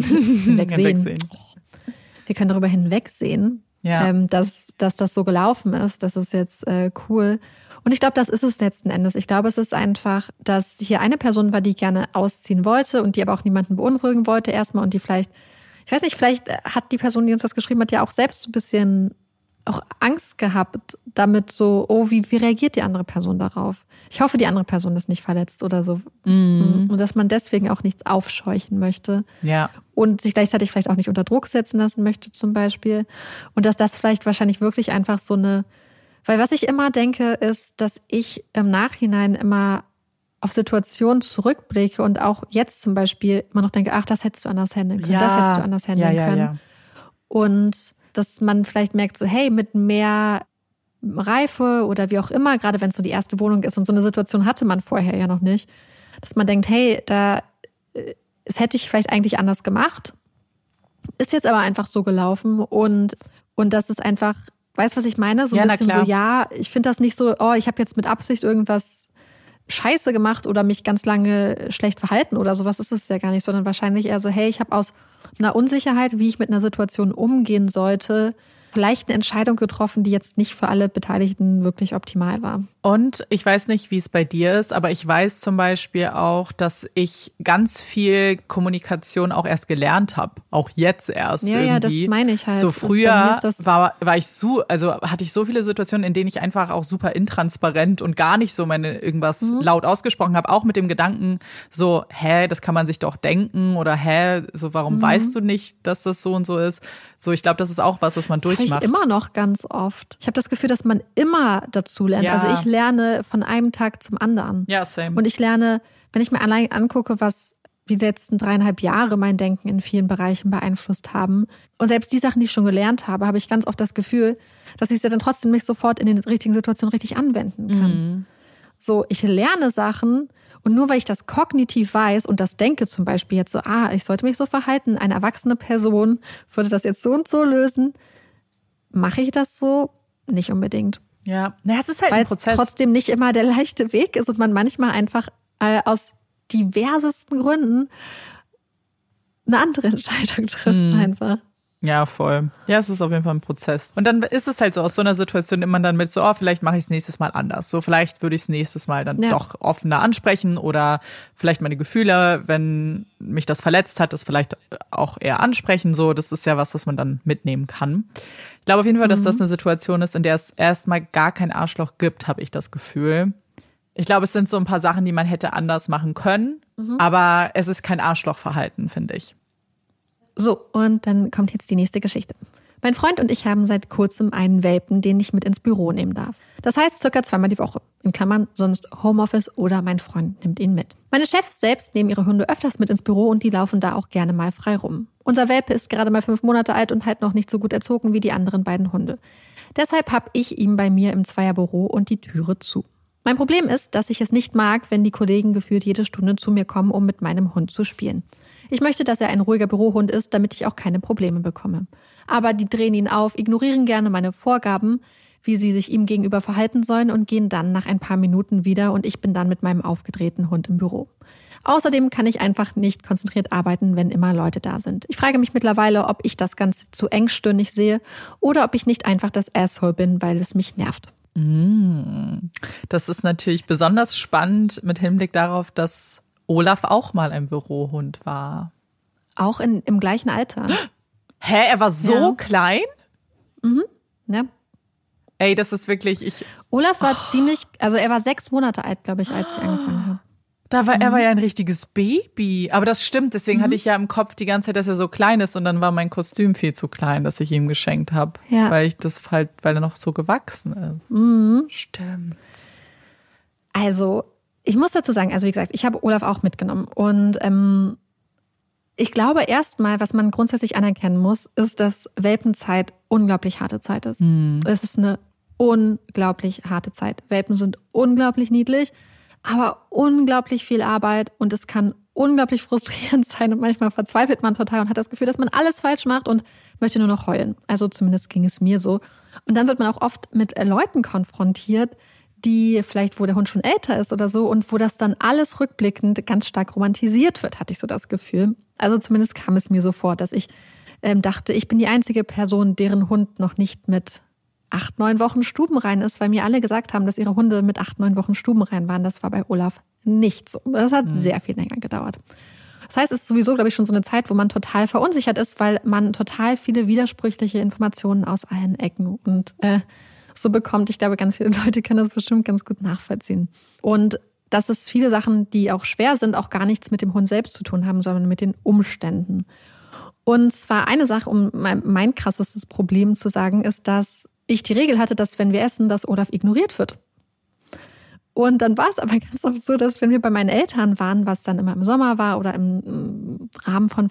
können darüber hinwegsehen, dass das so gelaufen ist. Das ist jetzt cool. Und ich glaube, das ist es letzten Endes. Ich glaube, es ist einfach, dass hier eine Person war, die gerne ausziehen wollte und die aber auch niemanden beunruhigen wollte erstmal und die vielleicht, ich weiß nicht, vielleicht hat die Person, die uns das geschrieben hat, ja auch selbst so ein bisschen auch Angst gehabt, damit so, oh, wie reagiert die andere Person darauf? Ich hoffe, die andere Person ist nicht verletzt oder so. Und dass man deswegen auch nichts aufscheuchen möchte. Ja. Und sich gleichzeitig vielleicht auch nicht unter Druck setzen lassen möchte zum Beispiel. Und dass das vielleicht wahrscheinlich wirklich einfach so eine, weil was ich immer denke, ist, dass ich im Nachhinein immer auf Situationen zurückblicke und auch jetzt zum Beispiel immer noch denke, ach, das hättest du anders handeln können, das hättest du anders handeln können. Ja. Und dass man vielleicht merkt, so hey, mit mehr Reife oder wie auch immer, gerade wenn es so die erste Wohnung ist und so eine Situation hatte man vorher ja noch nicht, dass man denkt, hey, das hätte ich vielleicht eigentlich anders gemacht, ist jetzt aber einfach so gelaufen und das ist einfach, weißt du, was ich meine? So ein bisschen so, ja, ich finde das nicht so, oh, ich habe jetzt mit Absicht irgendwas Scheiße gemacht oder mich ganz lange schlecht verhalten oder sowas ist es ja gar nicht, sondern wahrscheinlich eher so, hey, ich habe aus einer Unsicherheit, wie ich mit einer Situation umgehen sollte, vielleicht eine Entscheidung getroffen, die jetzt nicht für alle Beteiligten wirklich optimal war. Und ich weiß nicht, wie es bei dir ist, aber ich weiß zum Beispiel auch, dass ich ganz viel Kommunikation auch erst gelernt habe. Auch jetzt erst irgendwie. Ja, das meine ich halt. So früher war ich hatte ich so viele Situationen, in denen ich einfach auch super intransparent und gar nicht so irgendwas laut ausgesprochen habe. Auch mit dem Gedanken so, das kann man sich doch denken oder so, warum weißt du nicht, dass das so und so ist? So, ich glaube, das ist auch was man durchmacht. Das immer noch ganz oft. Ich habe das Gefühl, dass man immer dazu lernt. Ja. Also ich lerne von einem Tag zum anderen. Ja, same. Und ich lerne, wenn ich mir allein angucke, was die letzten 3,5 Jahre mein Denken in vielen Bereichen beeinflusst haben. Und selbst die Sachen, die ich schon gelernt habe, habe ich ganz oft das Gefühl, dass ich sie dann trotzdem nicht sofort in den richtigen Situationen richtig anwenden kann. So, ich lerne Sachen und nur weil ich das kognitiv weiß und das denke zum Beispiel jetzt so, ich sollte mich so verhalten, eine erwachsene Person würde das jetzt so und so lösen, mache ich das so? Nicht unbedingt. Ja, es ist halt ein Prozess. Weil es trotzdem nicht immer der leichte Weg ist und man manchmal einfach aus diversesten Gründen eine andere Entscheidung trifft einfach. Ja, voll. Ja, es ist auf jeden Fall ein Prozess. Und dann ist es halt so, aus so einer Situation immer dann mit so, vielleicht mache ich es nächstes Mal anders. So, vielleicht würde ich es nächstes Mal dann doch offener ansprechen oder vielleicht meine Gefühle, wenn mich das verletzt hat, das vielleicht auch eher ansprechen. So, das ist ja was man dann mitnehmen kann. Ich glaube auf jeden Fall, dass das eine Situation ist, in der es erstmal gar kein Arschloch gibt, habe ich das Gefühl. Ich glaube, es sind so ein paar Sachen, die man hätte anders machen können, aber es ist kein Arschlochverhalten, finde ich. So, und dann kommt jetzt die nächste Geschichte. Mein Freund und ich haben seit kurzem einen Welpen, den ich mit ins Büro nehmen darf. Das heißt circa 2-mal die Woche. In Klammern sonst Homeoffice oder mein Freund nimmt ihn mit. Meine Chefs selbst nehmen ihre Hunde öfters mit ins Büro und die laufen da auch gerne mal frei rum. Unser Welpe ist gerade mal 5 Monate alt und halt noch nicht so gut erzogen wie die anderen beiden Hunde. Deshalb habe ich ihm bei mir im Zweierbüro und die Türe zu. Mein Problem ist, dass ich es nicht mag, wenn die Kollegen gefühlt jede Stunde zu mir kommen, um mit meinem Hund zu spielen. Ich möchte, dass er ein ruhiger Bürohund ist, damit ich auch keine Probleme bekomme. Aber die drehen ihn auf, ignorieren gerne meine Vorgaben, wie sie sich ihm gegenüber verhalten sollen und gehen dann nach ein paar Minuten wieder und ich bin dann mit meinem aufgedrehten Hund im Büro. Außerdem kann ich einfach nicht konzentriert arbeiten, wenn immer Leute da sind. Ich frage mich mittlerweile, ob ich das Ganze zu engstirnig sehe oder ob ich nicht einfach das Asshole bin, weil es mich nervt. Das ist natürlich besonders spannend mit Hinblick darauf, dass Olaf auch mal ein Bürohund war. Auch im gleichen Alter. Er war so klein? Ja. Ey, das ist wirklich, Olaf war er war 6 Monate alt, glaube ich, als ich angefangen habe. Er war ja ein richtiges Baby. Aber das stimmt, deswegen hatte ich ja im Kopf die ganze Zeit, dass er so klein ist und dann war mein Kostüm viel zu klein, das ich ihm geschenkt habe. Ja. Weil er noch so gewachsen ist. Stimmt. Also, ich muss dazu sagen, wie gesagt, ich habe Olaf auch mitgenommen und ich glaube erstmal, was man grundsätzlich anerkennen muss, ist, dass Welpenzeit unglaublich harte Zeit ist. Es ist eine unglaublich harte Zeit. Welpen sind unglaublich niedlich, aber unglaublich viel Arbeit und es kann unglaublich frustrierend sein und manchmal verzweifelt man total und hat das Gefühl, dass man alles falsch macht und möchte nur noch heulen. Also zumindest ging es mir so. Und dann wird man auch oft mit Leuten konfrontiert, die vielleicht, wo der Hund schon älter ist oder so und wo das dann alles rückblickend ganz stark romantisiert wird, hatte ich so das Gefühl. Also zumindest kam es mir so vor, dass ich dachte, ich bin die einzige Person, deren Hund noch nicht mit 8, 9 Wochen stubenrein ist, weil mir alle gesagt haben, dass ihre Hunde mit 8, 9 Wochen stubenrein waren. Das war bei Olaf nicht so. Das hat sehr viel länger gedauert. Das heißt, es ist sowieso, glaube ich, schon so eine Zeit, wo man total verunsichert ist, weil man total viele widersprüchliche Informationen aus allen Ecken und so bekommt. Ich glaube, ganz viele Leute können das bestimmt ganz gut nachvollziehen. Und dass es viele Sachen, die auch schwer sind, auch gar nichts mit dem Hund selbst zu tun haben, sondern mit den Umständen. Und zwar eine Sache, um mein krassestes Problem zu sagen, ist, dass ich die Regel hatte, dass wenn wir essen, dass Olaf ignoriert wird. Und dann war es aber ganz oft so, dass wenn wir bei meinen Eltern waren, was dann immer im Sommer war oder im Rahmen von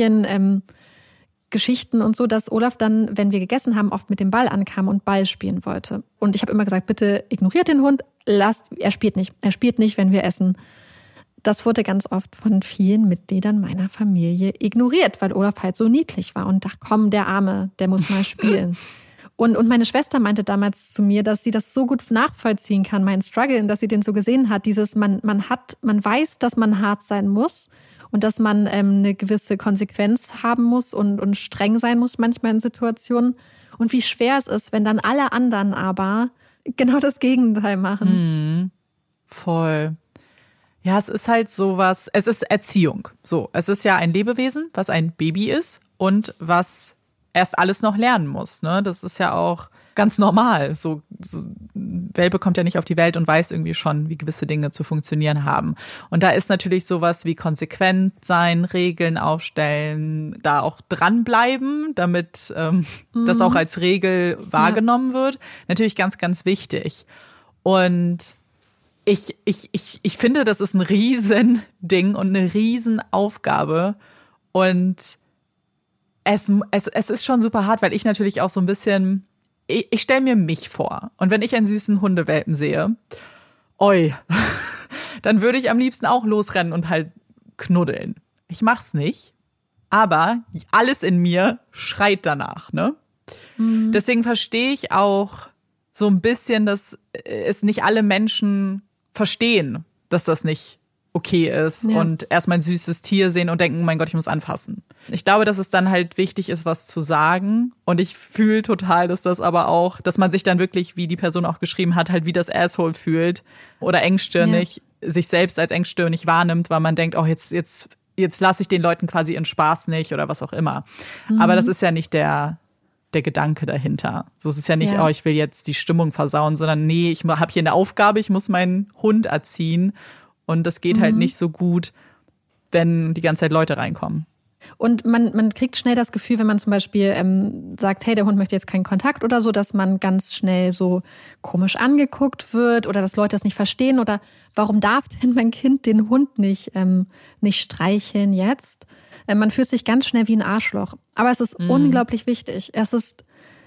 Familiengeschichten und so, dass Olaf dann, wenn wir gegessen haben, oft mit dem Ball ankam und Ball spielen wollte. Und ich habe immer gesagt, bitte ignoriert den Hund, er spielt nicht, wenn wir essen. Das wurde ganz oft von vielen Mitgliedern meiner Familie ignoriert, weil Olaf halt so niedlich war. Und ach komm, der Arme, der muss mal spielen. Und meine Schwester meinte damals zu mir, dass sie das so gut nachvollziehen kann, meinen Struggle, dass sie den so gesehen hat. Dieses, man weiß, dass man hart sein muss und dass man eine gewisse Konsequenz haben muss und streng sein muss manchmal in Situationen. Und wie schwer es ist, wenn dann alle anderen aber genau das Gegenteil machen. Voll. Ja, es ist halt sowas, es ist Erziehung. So, es ist ja ein Lebewesen, was ein Baby ist und was erst alles noch lernen muss. Ne? Das ist ja auch ganz normal. So Welpe kommt ja nicht auf die Welt und weiß irgendwie schon, wie gewisse Dinge zu funktionieren haben. Und da ist natürlich sowas wie konsequent sein, Regeln aufstellen, da auch dranbleiben, damit das auch als Regel wahrgenommen wird. Natürlich ganz, ganz wichtig. Und ich finde, das ist ein Riesending und eine Riesenaufgabe. Und es ist schon super hart, weil ich natürlich auch so ein bisschen, ich stelle mir mich vor. Und wenn ich einen süßen Hundewelpen sehe, dann würde ich am liebsten auch losrennen und halt knuddeln. Ich mach's nicht, aber alles in mir schreit danach, ne? Deswegen verstehe ich auch so ein bisschen, dass es nicht alle Menschen verstehen, dass das nicht okay ist und erstmal ein süßes Tier sehen und denken, mein Gott, ich muss anfassen. Ich glaube, dass es dann halt wichtig ist, was zu sagen. Und ich fühle total, dass das aber auch, dass man sich dann wirklich, wie die Person auch geschrieben hat, halt wie das Asshole fühlt oder engstirnig, sich selbst als engstirnig wahrnimmt, weil man denkt, oh, jetzt lasse ich den Leuten quasi ihren Spaß nicht oder was auch immer. Aber das ist ja nicht der Gedanke dahinter. So ist es ja nicht, ich will jetzt die Stimmung versauen, sondern nee, ich habe hier eine Aufgabe, ich muss meinen Hund erziehen. Und das geht halt nicht so gut, wenn die ganze Zeit Leute reinkommen. Und man kriegt schnell das Gefühl, wenn man zum Beispiel sagt, hey, der Hund möchte jetzt keinen Kontakt oder so, dass man ganz schnell so komisch angeguckt wird oder dass Leute das nicht verstehen oder warum darf denn mein Kind den Hund nicht streicheln jetzt? Man fühlt sich ganz schnell wie ein Arschloch. Aber es ist unglaublich wichtig. Es ist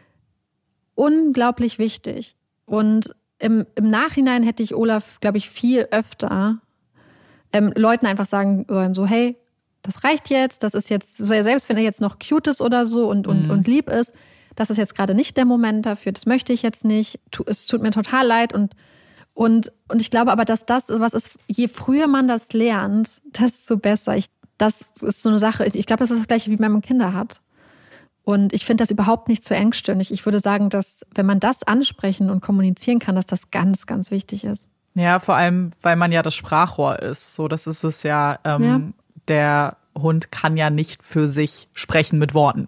unglaublich wichtig. Und im Nachhinein hätte ich Olaf, glaube ich, viel öfter Leuten einfach sagen sollen, so, hey, das reicht jetzt, das ist jetzt, selbst wenn er jetzt noch cute ist oder so und lieb ist, das ist jetzt gerade nicht der Moment dafür, das möchte ich jetzt nicht, es tut mir total leid und ich glaube aber, dass das was ist, je früher man das lernt, desto besser. Das ist so eine Sache, ich glaube, das ist das Gleiche, wie wenn man Kinder hat. Und ich finde das überhaupt nicht zu engstirnig. Ich würde sagen, dass, wenn man das ansprechen und kommunizieren kann, dass das ganz, ganz wichtig ist. Ja, vor allem, weil man ja das Sprachrohr ist. So, das ist es ja. Der Hund kann ja nicht für sich sprechen mit Worten.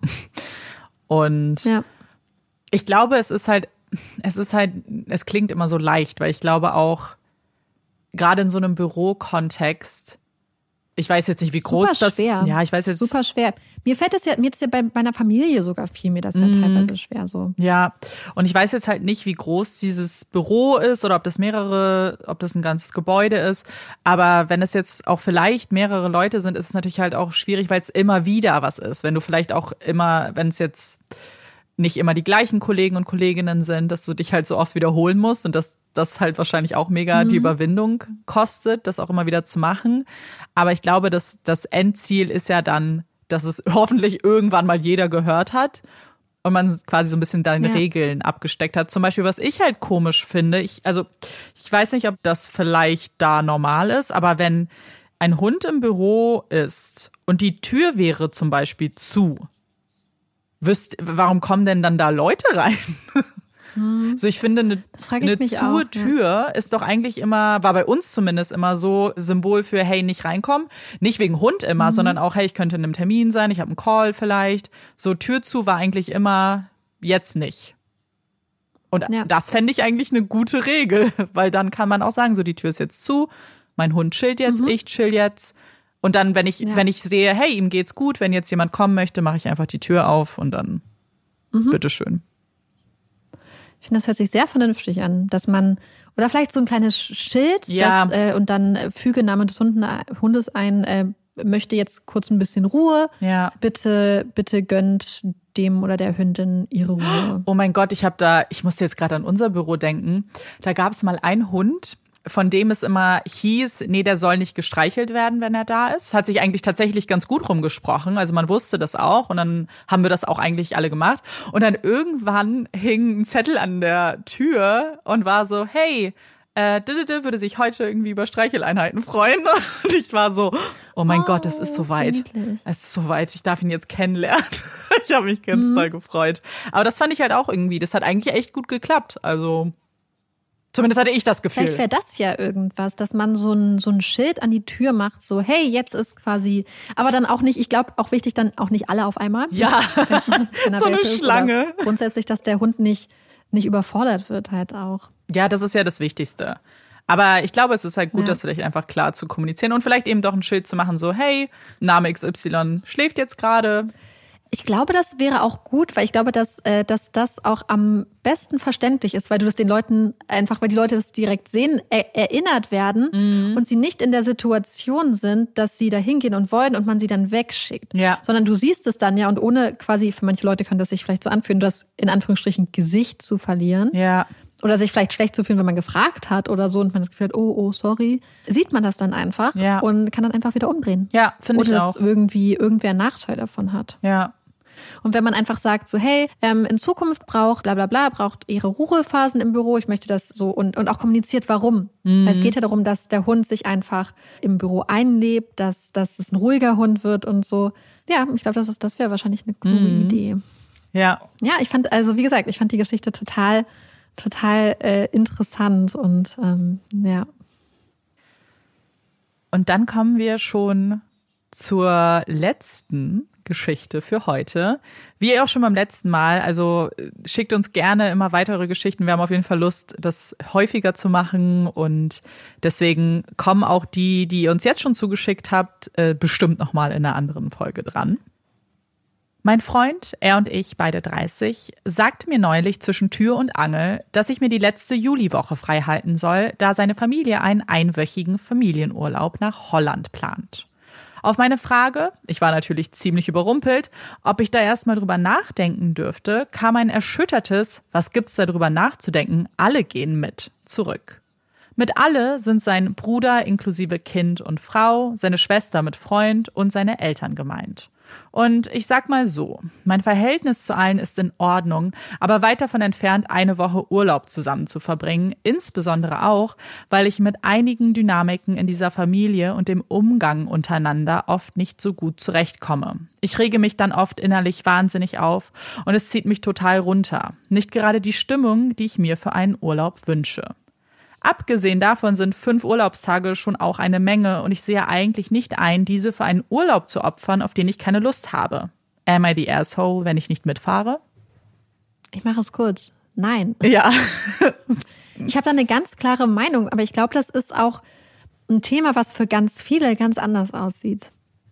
Und ich glaube, es klingt immer so leicht, weil ich glaube auch, gerade in so einem Bürokontext, ich weiß jetzt nicht, wie groß super das. Schwer. Ja, ich weiß jetzt. Super schwer. Mir ist ja bei meiner Familie sogar mir das ja teilweise schwer so. Ja, und ich weiß jetzt halt nicht, wie groß dieses Büro ist oder ob das ein ganzes Gebäude ist. Aber wenn es jetzt auch vielleicht mehrere Leute sind, ist es natürlich halt auch schwierig, weil es immer wieder was ist. Wenn du vielleicht auch immer, wenn es jetzt nicht immer die gleichen Kollegen und Kolleginnen sind, dass du dich halt so oft wiederholen musst und das halt wahrscheinlich auch mega die Überwindung kostet, das auch immer wieder zu machen. Aber ich glaube, dass das Endziel ist ja dann, dass es hoffentlich irgendwann mal jeder gehört hat und man quasi so ein bisschen deine Regeln abgesteckt hat. Zum Beispiel, was ich halt komisch finde, ich weiß nicht, ob das vielleicht da normal ist, aber wenn ein Hund im Büro ist und die Tür wäre zum Beispiel zu, warum kommen denn dann da Leute rein? So, ich finde, eine zu Tür ist doch eigentlich immer, war bei uns zumindest immer so Symbol für, hey, nicht reinkommen. Nicht wegen Hund immer, sondern auch, hey, ich könnte in einem Termin sein, ich habe einen Call vielleicht. So, Tür zu war eigentlich immer jetzt nicht. Und das fände ich eigentlich eine gute Regel, weil dann kann man auch sagen, so, die Tür ist jetzt zu, mein Hund chillt jetzt, ich chill jetzt. Und dann, wenn ich sehe, hey, ihm geht's gut, wenn jetzt jemand kommen möchte, mache ich einfach die Tür auf und dann bitteschön. Ich finde, das hört sich sehr vernünftig an, dass man, oder vielleicht so ein kleines Schild, und dann füge Name des Hundes ein, möchte jetzt kurz ein bisschen Ruhe. Ja. Bitte gönnt dem oder der Hündin ihre Ruhe. Oh mein Gott, ich musste jetzt gerade an unser Büro denken. Da gab es mal einen Hund, von dem es immer hieß, nee, der soll nicht gestreichelt werden, wenn er da ist. Hat sich eigentlich tatsächlich ganz gut rumgesprochen. Also man wusste das auch und dann haben wir das auch eigentlich alle gemacht. Und dann irgendwann hing ein Zettel an der Tür und war so, hey, würde sich heute irgendwie über Streicheleinheiten freuen. Und ich war so, oh mein Gott, es ist soweit. Es ist soweit, ich darf ihn jetzt kennenlernen. Ich habe mich ganz toll gefreut. Aber das fand ich halt auch irgendwie, das hat eigentlich echt gut geklappt. Also zumindest hatte ich das Gefühl. Vielleicht wäre das ja irgendwas, dass man so ein Schild an die Tür macht, so hey, jetzt ist quasi, aber dann auch nicht, ich glaube auch wichtig, dann auch nicht alle auf einmal. Ja, so eine Schlange. Grundsätzlich, dass der Hund nicht überfordert wird halt auch. Ja, das ist ja das Wichtigste. Aber ich glaube, es ist halt gut, das vielleicht einfach klar zu kommunizieren und vielleicht eben doch ein Schild zu machen, so hey, Name XY schläft jetzt gerade. Ich glaube, das wäre auch gut, weil ich glaube, dass das auch am besten verständlich ist, weil du das den Leuten einfach, weil die Leute das direkt sehen, erinnert werden und sie nicht in der Situation sind, dass sie da hingehen und wollen und man sie dann wegschickt. Ja. Sondern du siehst es dann ja und ohne quasi, für manche Leute kann das sich vielleicht so anfühlen, das in Anführungsstrichen Gesicht zu verlieren. Ja. Oder sich vielleicht schlecht zu fühlen, wenn man gefragt hat oder so und man das Gefühl hat, oh, sorry, sieht man das dann einfach und kann dann einfach wieder umdrehen. Ja, finde ich auch. Oder dass irgendwer einen Nachteil davon hat. Ja. Und wenn man einfach sagt, so hey, in Zukunft braucht ihre Ruhephasen im Büro, ich möchte das so und auch kommuniziert, warum. Weil es geht ja darum, dass der Hund sich einfach im Büro einlebt, dass es ein ruhiger Hund wird und so. Ja, ich glaube, das wäre wahrscheinlich eine kluge Idee. Ja. Ja, ich fand die Geschichte total interessant und ja. Und dann kommen wir schon zur letzten Geschichte für heute. Wie auch schon beim letzten Mal, also schickt uns gerne immer weitere Geschichten. Wir haben auf jeden Fall Lust, das häufiger zu machen und deswegen kommen auch die ihr uns jetzt schon zugeschickt habt, bestimmt nochmal in einer anderen Folge dran. Mein Freund, er und ich, beide 30, sagte mir neulich zwischen Tür und Angel, dass ich mir die letzte Juliwoche frei halten soll, da seine Familie einen einwöchigen Familienurlaub nach Holland plant. Auf meine Frage, ich war natürlich ziemlich überrumpelt, ob ich da erstmal drüber nachdenken dürfte, kam ein erschüttertes, was gibt's da drüber nachzudenken, alle gehen mit, zurück. Mit alle sind sein Bruder inklusive Kind und Frau, seine Schwester mit Freund und seine Eltern gemeint. Und ich sag mal so, mein Verhältnis zu allen ist in Ordnung, aber weit davon entfernt, eine Woche Urlaub zusammen zu verbringen, insbesondere auch, weil ich mit einigen Dynamiken in dieser Familie und dem Umgang untereinander oft nicht so gut zurechtkomme. Ich rege mich dann oft innerlich wahnsinnig auf und es zieht mich total runter. Nicht gerade die Stimmung, die ich mir für einen Urlaub wünsche. Abgesehen davon sind 5 Urlaubstage schon auch eine Menge und ich sehe eigentlich nicht ein, diese für einen Urlaub zu opfern, auf den ich keine Lust habe. Am I the asshole, wenn ich nicht mitfahre? Ich mache es kurz. Nein. Ja. Ich habe da eine ganz klare Meinung, aber ich glaube, das ist auch ein Thema, was für ganz viele ganz anders aussieht.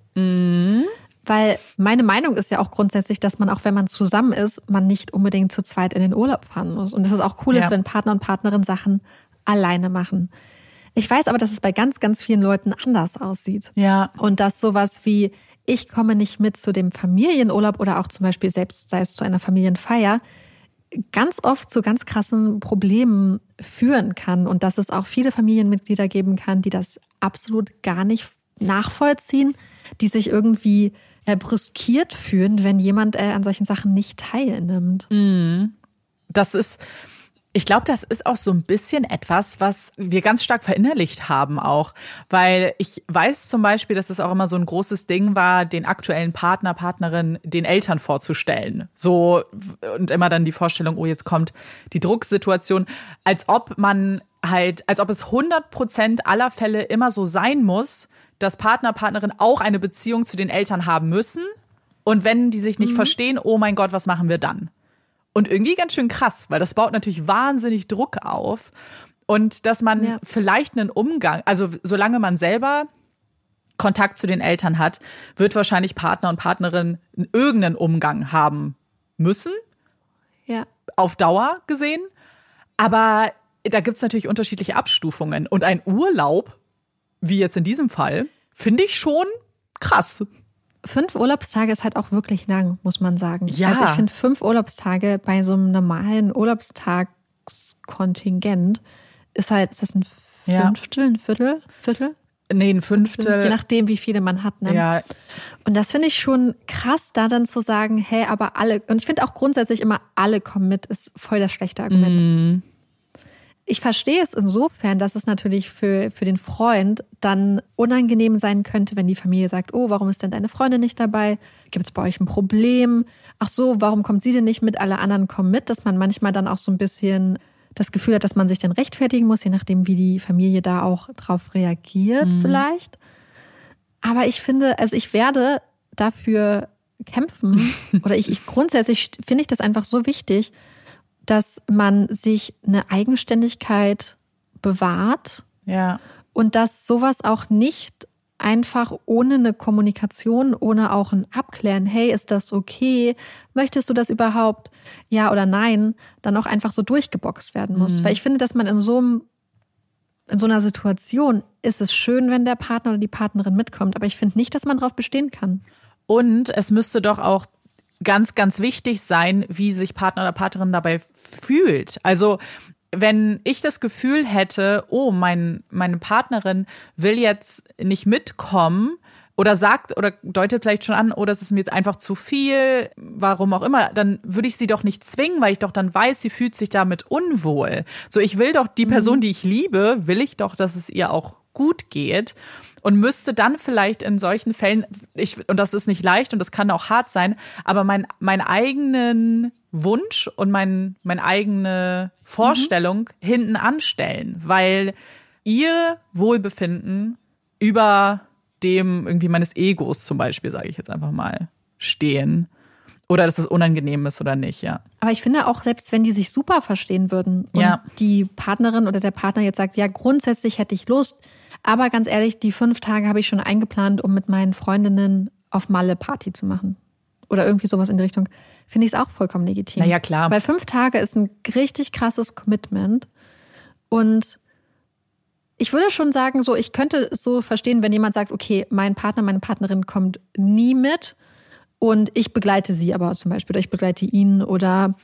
Weil meine Meinung ist ja auch grundsätzlich, dass man, auch wenn man zusammen ist, man nicht unbedingt zu zweit in den Urlaub fahren muss. Und dass es auch cool ist, wenn Partner und Partnerin Sachen alleine machen. Ich weiß aber, dass es bei ganz, ganz vielen Leuten anders aussieht. Ja. Und dass sowas wie, ich komme nicht mit zu dem Familienurlaub oder auch zum Beispiel selbst, sei es zu einer Familienfeier, ganz oft zu ganz krassen Problemen führen kann. Und dass es auch viele Familienmitglieder geben kann, die das absolut gar nicht nachvollziehen, die sich irgendwie brüskiert fühlen, wenn jemand an solchen Sachen nicht teilnimmt. Das ist Ich glaube, das ist auch so ein bisschen etwas, was wir ganz stark verinnerlicht haben auch. Weil ich weiß zum Beispiel, dass es auch immer so ein großes Ding war, den aktuellen Partner, Partnerin den Eltern vorzustellen. So, und immer dann die Vorstellung, oh, jetzt kommt die Drucksituation. Als ob es 100% aller Fälle immer so sein muss, dass Partner, Partnerin auch eine Beziehung zu den Eltern haben müssen. Und wenn die sich nicht verstehen, oh mein Gott, was machen wir dann? Und irgendwie ganz schön krass, weil das baut natürlich wahnsinnig Druck auf. Und dass man vielleicht einen Umgang, also solange man selber Kontakt zu den Eltern hat, wird wahrscheinlich Partner und Partnerin irgendeinen Umgang haben müssen. Ja. Auf Dauer gesehen. Aber da gibt's natürlich unterschiedliche Abstufungen. Und ein Urlaub, wie jetzt in diesem Fall, finde ich schon krass. 5 Urlaubstage ist halt auch wirklich lang, muss man sagen. Ja. Also ich finde 5 Urlaubstage bei so einem normalen Urlaubstagskontingent ist das ein Fünftel, ein Viertel? Nee, ein Fünftel. Je nachdem, wie viele man hat. Ne? Ja. Und das finde ich schon krass, da dann zu sagen, hey, aber alle, und ich finde auch grundsätzlich immer, alle kommen mit, ist voll das schlechte Argument. Ich verstehe es insofern, dass es natürlich für den Freund dann unangenehm sein könnte, wenn die Familie sagt, oh, warum ist denn deine Freundin nicht dabei? Gibt es bei euch ein Problem? Ach so, warum kommt sie denn nicht mit? Alle anderen kommen mit, dass man manchmal dann auch so ein bisschen das Gefühl hat, dass man sich dann rechtfertigen muss, je nachdem, wie die Familie da auch drauf reagiert vielleicht. Aber ich finde, also ich werde dafür kämpfen oder grundsätzlich finde ich das einfach so wichtig, dass man sich eine Eigenständigkeit bewahrt und dass sowas auch nicht einfach ohne eine Kommunikation, ohne auch ein Abklären, hey, ist das okay? Möchtest du das überhaupt? Ja oder nein? Dann auch einfach so durchgeboxt werden muss. Weil ich finde, dass man in so einer Situation ist es schön, wenn der Partner oder die Partnerin mitkommt. Aber ich finde nicht, dass man darauf bestehen kann. Und es müsste doch auch ganz, ganz wichtig sein, wie sich Partner oder Partnerin dabei fühlt. Also wenn ich das Gefühl hätte, oh, meine Partnerin will jetzt nicht mitkommen oder sagt oder deutet vielleicht schon an, oh, das ist mir jetzt einfach zu viel, warum auch immer, dann würde ich sie doch nicht zwingen, weil ich doch dann weiß, sie fühlt sich damit unwohl. So, ich will doch die Person, die ich liebe, will ich doch, dass es ihr auch gut geht. Und müsste dann vielleicht in solchen Fällen, und das ist nicht leicht und das kann auch hart sein, aber meinen eigenen Wunsch und meine eigene Vorstellung hinten anstellen, weil ihr Wohlbefinden über dem irgendwie meines Egos zum Beispiel, sage ich jetzt einfach mal, stehen. Oder dass es unangenehm ist oder nicht, ja. Aber ich finde auch, selbst wenn die sich super verstehen würden und die Partnerin oder der Partner jetzt sagt, ja, grundsätzlich hätte ich Lust, aber ganz ehrlich, die 5 Tage habe ich schon eingeplant, um mit meinen Freundinnen auf Malle Party zu machen. Oder irgendwie sowas in die Richtung. Finde ich es auch vollkommen legitim. Na ja, klar. Weil 5 Tage ist ein richtig krasses Commitment. Und ich würde schon sagen, so, ich könnte es so verstehen, wenn jemand sagt, okay, mein Partner, meine Partnerin kommt nie mit und ich begleite sie aber zum Beispiel. Oder ich begleite ihn oder.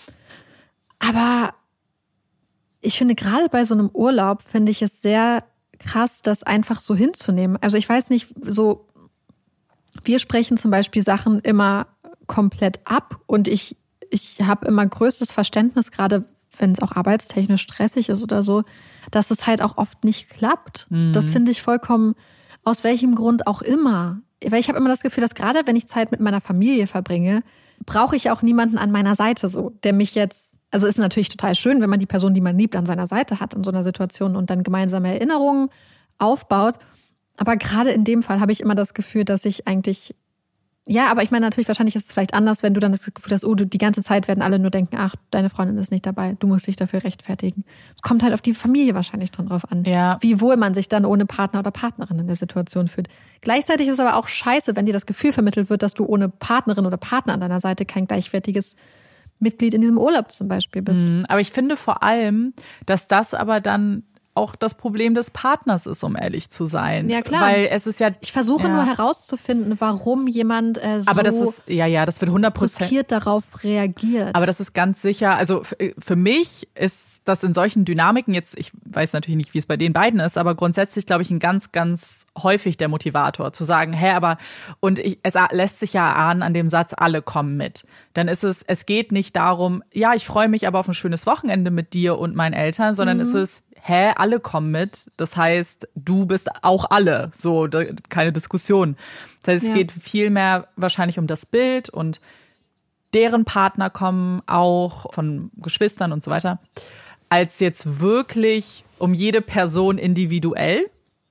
Aber ich finde, gerade bei so einem Urlaub finde ich es sehr krass, das einfach so hinzunehmen. Also ich weiß nicht, so wir sprechen zum Beispiel Sachen immer komplett ab und ich habe immer größtes Verständnis, gerade wenn es auch arbeitstechnisch stressig ist oder so, dass es halt auch oft nicht klappt. Das finde ich vollkommen, aus welchem Grund auch immer. Weil ich habe immer das Gefühl, dass gerade wenn ich Zeit mit meiner Familie verbringe, brauche ich auch niemanden an meiner Seite so, der mich jetzt, also ist natürlich total schön, wenn man die Person, die man liebt, an seiner Seite hat in so einer Situation und dann gemeinsame Erinnerungen aufbaut. Aber gerade in dem Fall habe ich immer das Gefühl, dass ich eigentlich, ja, aber ich meine natürlich, wahrscheinlich ist es vielleicht anders, wenn du dann das Gefühl hast, oh, die ganze Zeit werden alle nur denken, ach, deine Freundin ist nicht dabei, du musst dich dafür rechtfertigen. Es kommt halt auf die Familie wahrscheinlich dran drauf an, wie wohl man sich dann ohne Partner oder Partnerin in der Situation fühlt. Gleichzeitig ist es aber auch scheiße, wenn dir das Gefühl vermittelt wird, dass du ohne Partnerin oder Partner an deiner Seite kein gleichwertiges Mitglied in diesem Urlaub zum Beispiel bist. Aber ich finde vor allem, dass das aber dann auch das Problem des Partners ist, um ehrlich zu sein. Ja, klar. Weil es ist ja. Ich versuche nur herauszufinden, warum jemand so aber das ist, das wird 100% frustriert darauf reagiert. Aber das ist ganz sicher, also für mich ist das in solchen Dynamiken jetzt, ich weiß natürlich nicht, wie es bei den beiden ist, aber grundsätzlich, glaube ich, ein ganz, ganz häufig der Motivator, zu sagen, es lässt sich ja erahnen an dem Satz, alle kommen mit. Dann ist es geht nicht darum, ja, ich freue mich aber auf ein schönes Wochenende mit dir und meinen Eltern, sondern es ist, alle kommen mit. Das heißt, du bist auch alle. So, keine Diskussion. Das heißt, es geht viel mehr wahrscheinlich um das Bild und deren Partner kommen auch von Geschwistern und so weiter, als jetzt wirklich um jede Person individuell.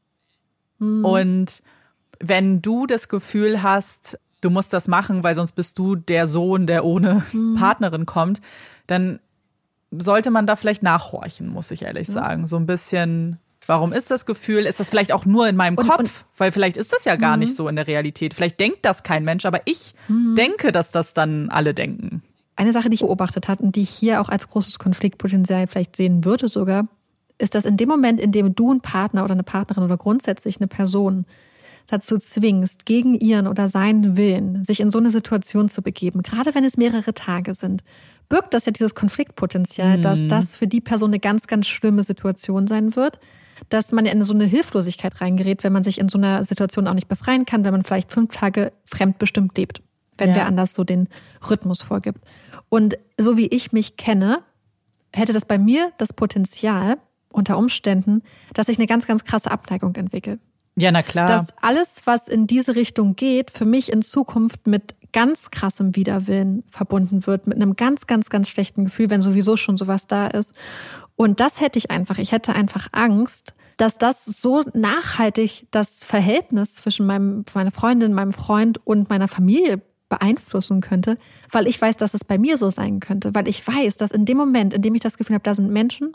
Und wenn du das Gefühl hast, du musst das machen, weil sonst bist du der Sohn, der ohne Partnerin kommt, dann sollte man da vielleicht nachhorchen, muss ich ehrlich sagen. So ein bisschen, warum ist das Gefühl? Ist das vielleicht auch nur in meinem Kopf? Weil vielleicht ist das ja gar nicht so in der Realität. Vielleicht denkt das kein Mensch, aber ich denke, dass das dann alle denken. Eine Sache, die ich beobachtet habe und die ich hier auch als großes Konfliktpotenzial vielleicht sehen würde sogar, ist, dass in dem Moment, in dem du einen Partner oder eine Partnerin oder grundsätzlich eine Person dazu zwingst, gegen ihren oder seinen Willen sich in so eine Situation zu begeben, gerade wenn es mehrere Tage sind, birgt das ja dieses Konfliktpotenzial, dass das für die Person eine ganz, ganz schlimme Situation sein wird, dass man ja in so eine Hilflosigkeit reingerät, wenn man sich in so einer Situation auch nicht befreien kann, wenn man vielleicht 5 Tage fremdbestimmt lebt, wenn wer anders so den Rhythmus vorgibt. Und so wie ich mich kenne, hätte das bei mir das Potenzial unter Umständen, dass ich eine ganz, ganz krasse Abneigung entwickle. Ja, na klar. Dass alles, was in diese Richtung geht, für mich in Zukunft mit ganz krassem Widerwillen verbunden wird, mit einem ganz, ganz, ganz schlechten Gefühl, wenn sowieso schon sowas da ist. Und das hätte ich einfach. Ich hätte einfach Angst, dass das so nachhaltig das Verhältnis zwischen meiner Freundin, meinem Freund und meiner Familie beeinflussen könnte, weil ich weiß, dass es bei mir so sein könnte. Weil ich weiß, dass in dem Moment, in dem ich das Gefühl habe, da sind Menschen,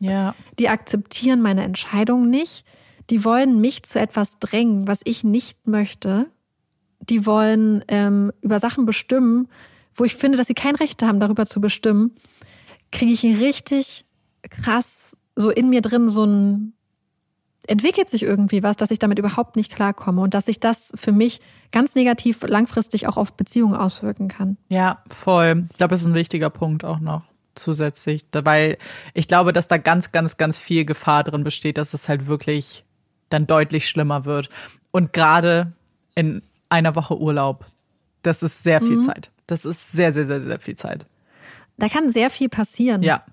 die akzeptieren meine Entscheidung nicht, die wollen mich zu etwas drängen, was ich nicht möchte. Die wollen über Sachen bestimmen, wo ich finde, dass sie kein Recht haben, darüber zu bestimmen, kriege ich richtig krass so in mir drin entwickelt sich irgendwie was, dass ich damit überhaupt nicht klarkomme und dass sich das für mich ganz negativ langfristig auch auf Beziehungen auswirken kann. Ja, voll. Ich glaube, das ist ein wichtiger Punkt auch noch zusätzlich, weil ich glaube, dass da ganz, ganz, ganz viel Gefahr drin besteht, dass es halt wirklich dann deutlich schlimmer wird. Und gerade in einer Woche Urlaub, das ist sehr viel Zeit. Das ist sehr, sehr, sehr, sehr viel Zeit. Da kann sehr viel passieren. Ja.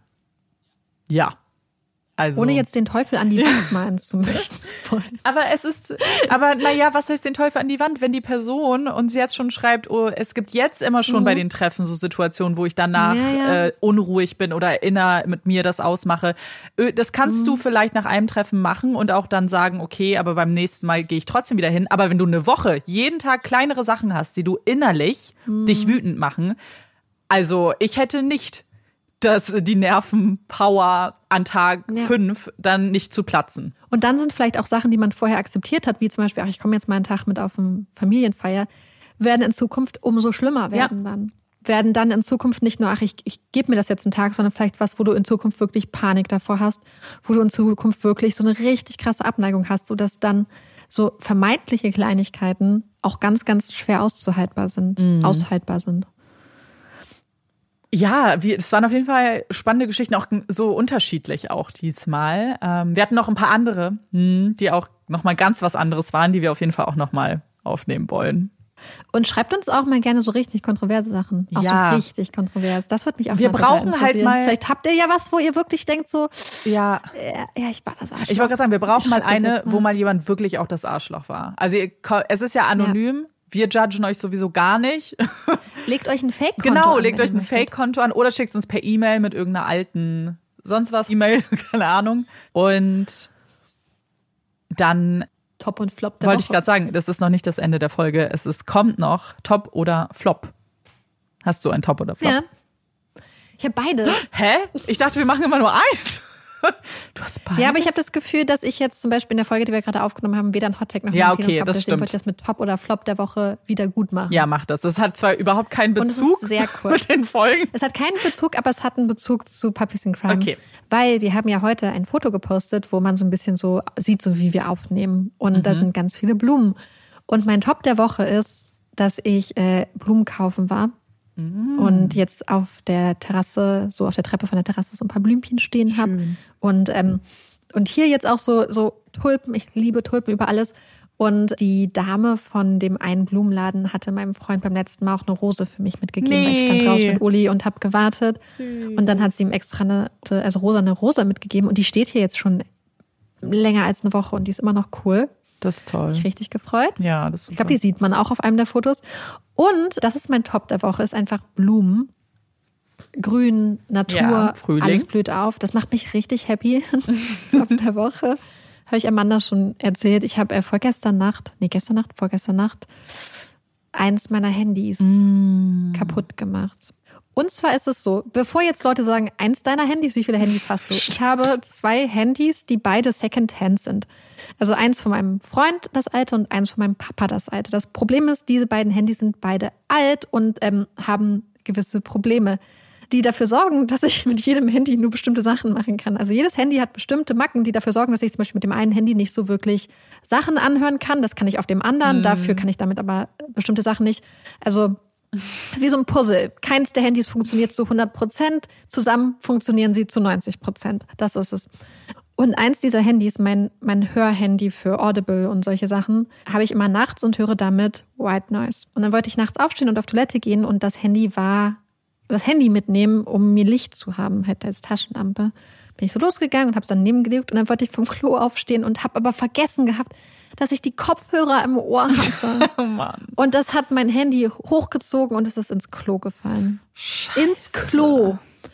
Also. Ohne jetzt den Teufel an die Wand malen zu möchten. Aber naja, was heißt den Teufel an die Wand, wenn die Person uns jetzt schon schreibt, es gibt jetzt immer schon bei den Treffen so Situationen, wo ich danach unruhig bin oder mit mir das ausmache. Das kannst du vielleicht nach einem Treffen machen und auch dann sagen, okay, aber beim nächsten Mal gehe ich trotzdem wieder hin. Aber wenn du eine Woche jeden Tag kleinere Sachen hast, die du innerlich dich wütend machen, also ich hätte nicht die Nervenpower an Tag 5 dann nicht zu platzen. Und dann sind vielleicht auch Sachen, die man vorher akzeptiert hat, wie zum Beispiel, ich komme jetzt mal einen Tag mit auf eine Familienfeier, werden in Zukunft umso schlimmer werden dann. Werden dann in Zukunft nicht nur, ich gebe mir das jetzt einen Tag, sondern vielleicht was, wo du in Zukunft wirklich Panik davor hast, wo du in Zukunft wirklich so eine richtig krasse Abneigung hast, sodass dann so vermeintliche Kleinigkeiten auch ganz, ganz schwer aushaltbar sind. Ja, es waren auf jeden Fall spannende Geschichten, auch so unterschiedlich auch diesmal. Wir hatten noch ein paar andere, die auch nochmal ganz was anderes waren, die wir auf jeden Fall auch nochmal aufnehmen wollen. Und schreibt uns auch mal gerne so richtig kontroverse Sachen. Auch so richtig kontrovers. Das wird mich auch wir mal brauchen halt mal. Vielleicht habt ihr ja was, wo ihr wirklich denkt so, ich war das Arschloch. Ich wollte gerade sagen, wir brauchen mal eine, wo mal jemand wirklich auch das Arschloch war. Also es ist ja anonym. Ja. Wir judgen euch sowieso gar nicht. Legt euch ein Fake-Konto an. Genau, legt euch ein Fake-Konto an oder schickt uns per E-Mail mit irgendeiner alten, sonst was E-Mail, keine Ahnung. Und dann Top und Flop der Woche. Wollte ich gerade sagen, das ist noch nicht das Ende der Folge. Kommt noch Top oder Flop. Hast du ein Top oder Flop? Ja. Ich habe beide. Hä? Ich dachte, wir machen immer nur eins. machst beides? Ja, aber ich habe das Gefühl, dass ich jetzt zum Beispiel in der Folge, die wir gerade aufgenommen haben, weder ein Hottag noch ja, ein okay, Empfehlung habe. das Deswegen stimmt. wollte ich das mit Top oder Flop der Woche wieder gut machen. Ja, mach das. Das hat zwar überhaupt keinen Und es Bezug ist sehr kurz. mit den Folgen. Es hat keinen Bezug, aber es hat einen Bezug zu Puppies in Crime. Okay. Weil wir haben ja heute ein Foto gepostet, wo man so ein bisschen so sieht, so wie wir aufnehmen. Und da sind ganz viele Blumen. Und mein Top der Woche ist, dass ich Blumen kaufen war. Und jetzt auf der Terrasse, so auf der Treppe von der Terrasse so ein paar Blümchen stehen habe. Und hier jetzt auch so Tulpen. Ich liebe Tulpen über alles. Und die Dame von dem einen Blumenladen hatte meinem Freund beim letzten Mal auch eine Rose für mich mitgegeben. Weil ich stand draußen mit Uli und habe gewartet. Und dann hat sie ihm extra eine Rose mitgegeben. Und die steht hier jetzt schon länger als eine Woche und die ist immer noch cool. Das ist toll. Mich richtig gefreut. Ja, das ist super. Ich glaube, die sieht man auch auf einem der Fotos. Und das ist mein Top der Woche, ist einfach Blumen. Grün, Natur, Ja, Frühling. alles blüht auf. Das macht mich richtig happy. Top der Woche. Habe ich Amanda schon erzählt. Ich habe vorgestern Nacht eins meiner Handys kaputt gemacht. Und zwar ist es so, bevor jetzt Leute sagen, eins deiner Handys, wie viele Handys hast du? Ich habe 2 Handys, die beide Secondhand sind. Also eins von meinem Freund, das alte, und eins von meinem Papa, das alte. Das Problem ist, diese beiden Handys sind beide alt und haben gewisse Probleme, die dafür sorgen, dass ich mit jedem Handy nur bestimmte Sachen machen kann. Also jedes Handy hat bestimmte Macken, die dafür sorgen, dass ich zum Beispiel mit dem einen Handy nicht so wirklich Sachen anhören kann. Das kann ich auf dem anderen, dafür kann ich damit aber bestimmte Sachen nicht. Also wie so ein Puzzle. Keins der Handys funktioniert zu 100%, zusammen funktionieren sie zu 90%. Das ist es. Und eins dieser Handys, mein Hörhandy für Audible und solche Sachen, habe ich immer nachts und höre damit White Noise. Und dann wollte ich nachts aufstehen und auf Toilette gehen und das Handy mitnehmen, um mir Licht zu haben, halt als Taschenlampe. Bin ich so losgegangen und habe es dann nebengelegt und dann wollte ich vom Klo aufstehen und habe aber vergessen gehabt, dass ich die Kopfhörer im Ohr hatte. Oh Mann. Und das hat mein Handy hochgezogen und es ist ins Klo gefallen. Scheiße. Ins Klo.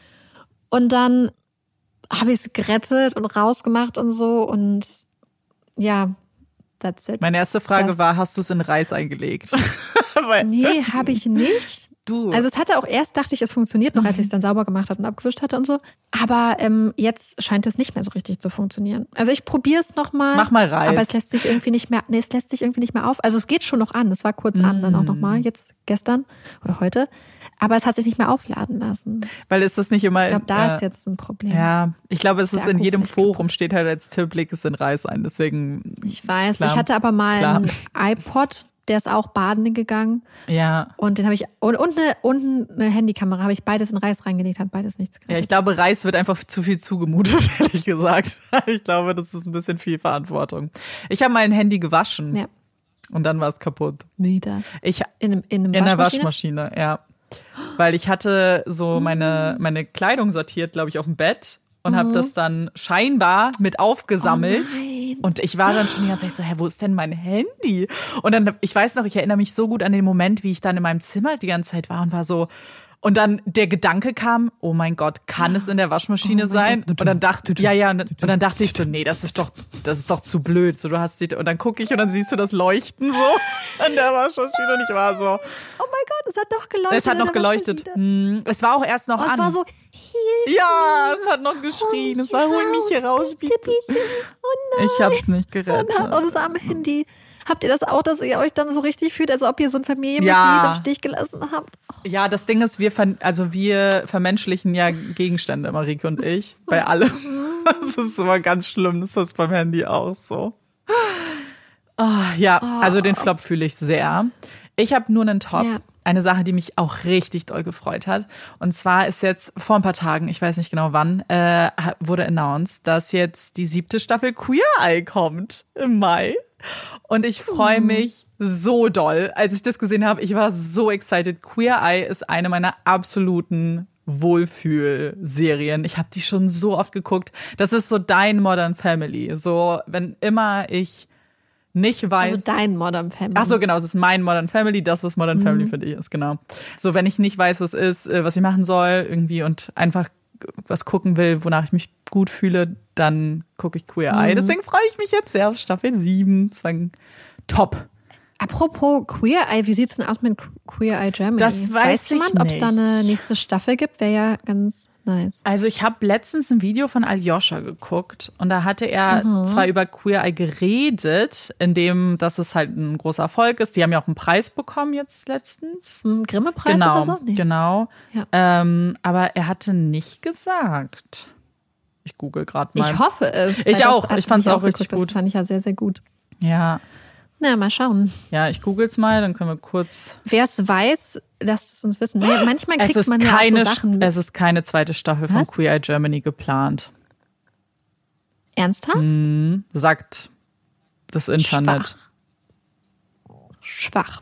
Und dann habe ich es gerettet und rausgemacht und so und ja, that's it. Meine erste Frage war, hast du es in Reis eingelegt? Nee, habe ich nicht. Du. Also es hatte auch erst, dachte ich, es funktioniert noch, als ich es dann sauber gemacht hatte und abgewischt hatte und so. Aber jetzt scheint es nicht mehr so richtig zu funktionieren. Also ich probiere es nochmal. Mach mal Reis. Aber es lässt sich irgendwie nicht mehr, auf. Also es geht schon noch an. Es war kurz an, dann auch nochmal, jetzt gestern oder heute. Aber es hat sich nicht mehr aufladen lassen. Weil ist das nicht immer... Ich glaube, da ist jetzt ein Problem. Ja, ich glaube, es ist Der in Akku jedem vielleicht Forum steht halt als Tipp, leg es in Reis ein. Deswegen... Ich weiß. Klar. Ich hatte aber mal Klar. einen iPod, der ist auch baden gegangen. Ja. Und den habe ich, und eine Handykamera habe ich beides in Reis reingelegt, hat beides nichts gerettet. Ja, ich glaube, Reis wird einfach zu viel zugemutet, ehrlich gesagt. Ich glaube, das ist ein bisschen viel Verantwortung. Ich habe mal ein Handy gewaschen. Ja. Und dann war es kaputt. Wie das? Ich, In der Waschmaschine, ja. Weil ich hatte so meine Kleidung sortiert, glaube ich, auf dem Bett und habe das dann scheinbar mit aufgesammelt. Oh nein. Und ich war dann schon die ganze Zeit so, wo ist denn mein Handy? Und dann, ich weiß noch, ich erinnere mich so gut an den Moment, wie ich dann in meinem Zimmer die ganze Zeit war und war so, und dann der Gedanke kam, oh mein Gott, kann es in der Waschmaschine sein? Gott. Und dann dachte und dann dachte ich so, nee, das ist doch zu blöd. So, und dann gucke ich und dann siehst du das Leuchten so an der Waschmaschine und ich war so, Oh mein Gott, es hat doch geleuchtet. es hat noch geleuchtet. Es war auch erst noch an. Es war so, hilf Ja, es hat noch geschrien. Es war, hol mich hier raus, bitte. bitte. Oh nein. Ich hab's nicht gerettet. Oh, das arme Handy. Habt ihr das auch, dass ihr euch dann so richtig fühlt, als ob ihr so ein Familienmitglied Ja. im Stich gelassen habt? Oh. Ja, das Ding ist, wir vermenschlichen ja Gegenstände, Marike und ich, bei allem. Das ist immer ganz schlimm. Das ist beim Handy auch so. Also den Flop fühle ich sehr. Ich habe nur einen Top. Ja. Eine Sache, die mich auch richtig doll gefreut hat. Und zwar ist jetzt vor ein paar Tagen, ich weiß nicht genau wann, wurde announced, dass jetzt die 7. Staffel Queer Eye kommt im Mai. Und ich freue mich so doll. Als ich das gesehen habe, ich war so excited. Queer Eye ist eine meiner absoluten Wohlfühlserien. Ich habe die schon so oft geguckt. Das ist so dein Modern Family. So, wenn immer ich nicht weiß. Also dein Modern Family. Ach so, genau, es ist mein Modern Family, das, was Modern Family für dich ist, genau. So, wenn ich nicht weiß, was ist, was ich machen soll, irgendwie und einfach was gucken will, wonach ich mich gut fühle, dann gucke ich Queer Eye. Deswegen freue ich mich jetzt sehr auf Staffel 7. Deswegen top. Apropos Queer Eye, wie sieht's denn aus mit Queer Eye Germany? Das weiß ich jemand, ob es da nicht. eine nächste Staffel gibt? Wäre ja ganz Nice. Also ich habe letztens ein Video von Aljoscha geguckt und da hatte er zwar über Queer Eye geredet, dass es halt ein großer Erfolg ist. Die haben ja auch einen Preis bekommen jetzt letztens. Ein Grimme-Preis oder so? Nee. Genau. Ja. Aber er hatte nicht gesagt. Ich google gerade mal. Ich hoffe es. Ich auch. Ich fand es auch richtig gut. Das fand ich ja sehr, sehr gut. Ja. Na, mal schauen. Ja, ich google es mal, dann können wir kurz. Wer es weiß, lasst es uns wissen. Nee, manchmal kriegt man ja auch so Sachen. Es ist keine zweite Staffel von Queer Eye Germany geplant. Ernsthaft? Sagt das Internet. Schwach.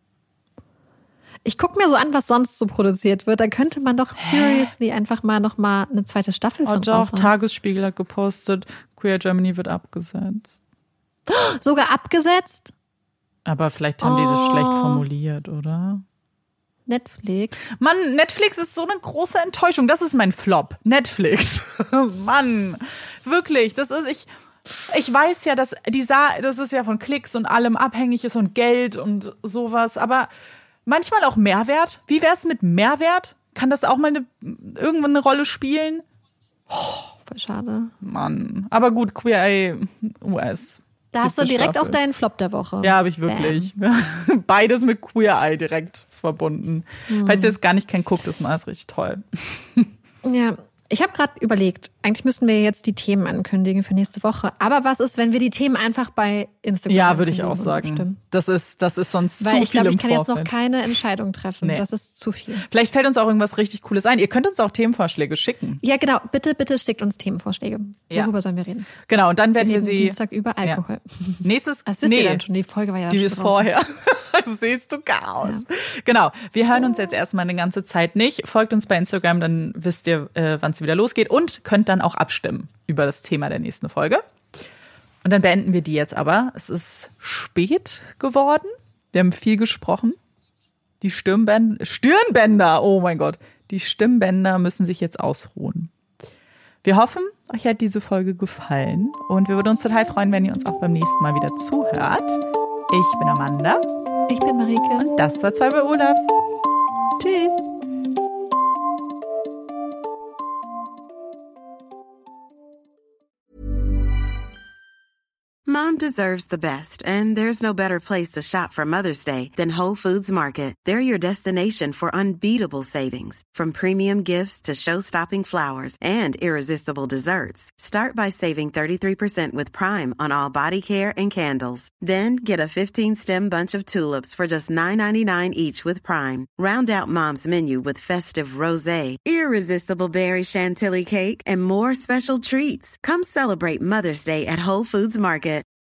Ich gucke mir so an, was sonst so produziert wird. Da könnte man doch seriously einfach mal noch mal eine zweite Staffel von doch, raushauen. Tagesspiegel hat gepostet, Queer Eye Germany wird abgesetzt. Sogar abgesetzt? Aber vielleicht haben die das schlecht formuliert, oder? Netflix. Mann, Netflix ist so eine große Enttäuschung. Das ist mein Flop. Netflix. Mann, wirklich. Das ist, ich weiß ja, dass das ist ja von Klicks und allem abhängig ist und Geld und sowas. Aber manchmal auch Mehrwert. Wie wär's mit Mehrwert? Kann das auch mal irgendwann eine Rolle spielen? Voll schade. Mann. Aber gut, Queer Eye US. Da hast du direkt Staffel. auch deinen Flop der Woche. Ja, habe ich wirklich. Beides mit Queer Eye direkt verbunden. Falls ihr es gar nicht kennt, guckt es mal, ist richtig toll. Ja, ich habe gerade überlegt, eigentlich müssten wir jetzt die Themen ankündigen für nächste Woche. Aber was ist, wenn wir die Themen einfach bei Instagram Ja, würde ich auch sagen. Bestimmen? Das ist sonst Weil zu ich viel glaube, im ich kann jetzt noch Vorfeld. keine Entscheidung treffen. Nee. Das ist zu viel. Vielleicht fällt uns auch irgendwas richtig Cooles ein. Ihr könnt uns auch Themenvorschläge schicken. Ja, genau. Bitte schickt uns Themenvorschläge. Ja. Worüber sollen wir reden? Genau, und dann werden wir reden sie Dienstag über Alkohol. nächstes Das wisst ihr dann schon. Die Folge war ja die schon ist draußen. vorher. Siehst du Chaos. Ja. Genau, wir hören uns jetzt erstmal eine ganze Zeit nicht. Folgt uns bei Instagram, dann wisst ihr, wann es wieder losgeht und könnt dann auch abstimmen über das Thema der nächsten Folge. Und dann beenden wir die jetzt aber. Es ist spät geworden. Wir haben viel gesprochen. Die Stirnbänder, oh mein Gott. Die Stimmbänder müssen sich jetzt ausruhen. Wir hoffen, euch hat diese Folge gefallen und wir würden uns total freuen, wenn ihr uns auch beim nächsten Mal wieder zuhört. Ich bin Amanda. Ich bin Marike. Und das war 2 bei Olaf. Tschüss. Mom deserves the best, and there's no better place to shop for Mother's Day than Whole Foods Market. They're your destination for unbeatable savings, from premium gifts to show-stopping flowers and irresistible desserts. Start by saving 33% with Prime on all body care and candles. Then get a 15-stem bunch of tulips for just $9.99 each with Prime. Round out Mom's menu with festive rosé, irresistible berry chantilly cake, and more special treats. Come celebrate Mother's Day at Whole Foods Market.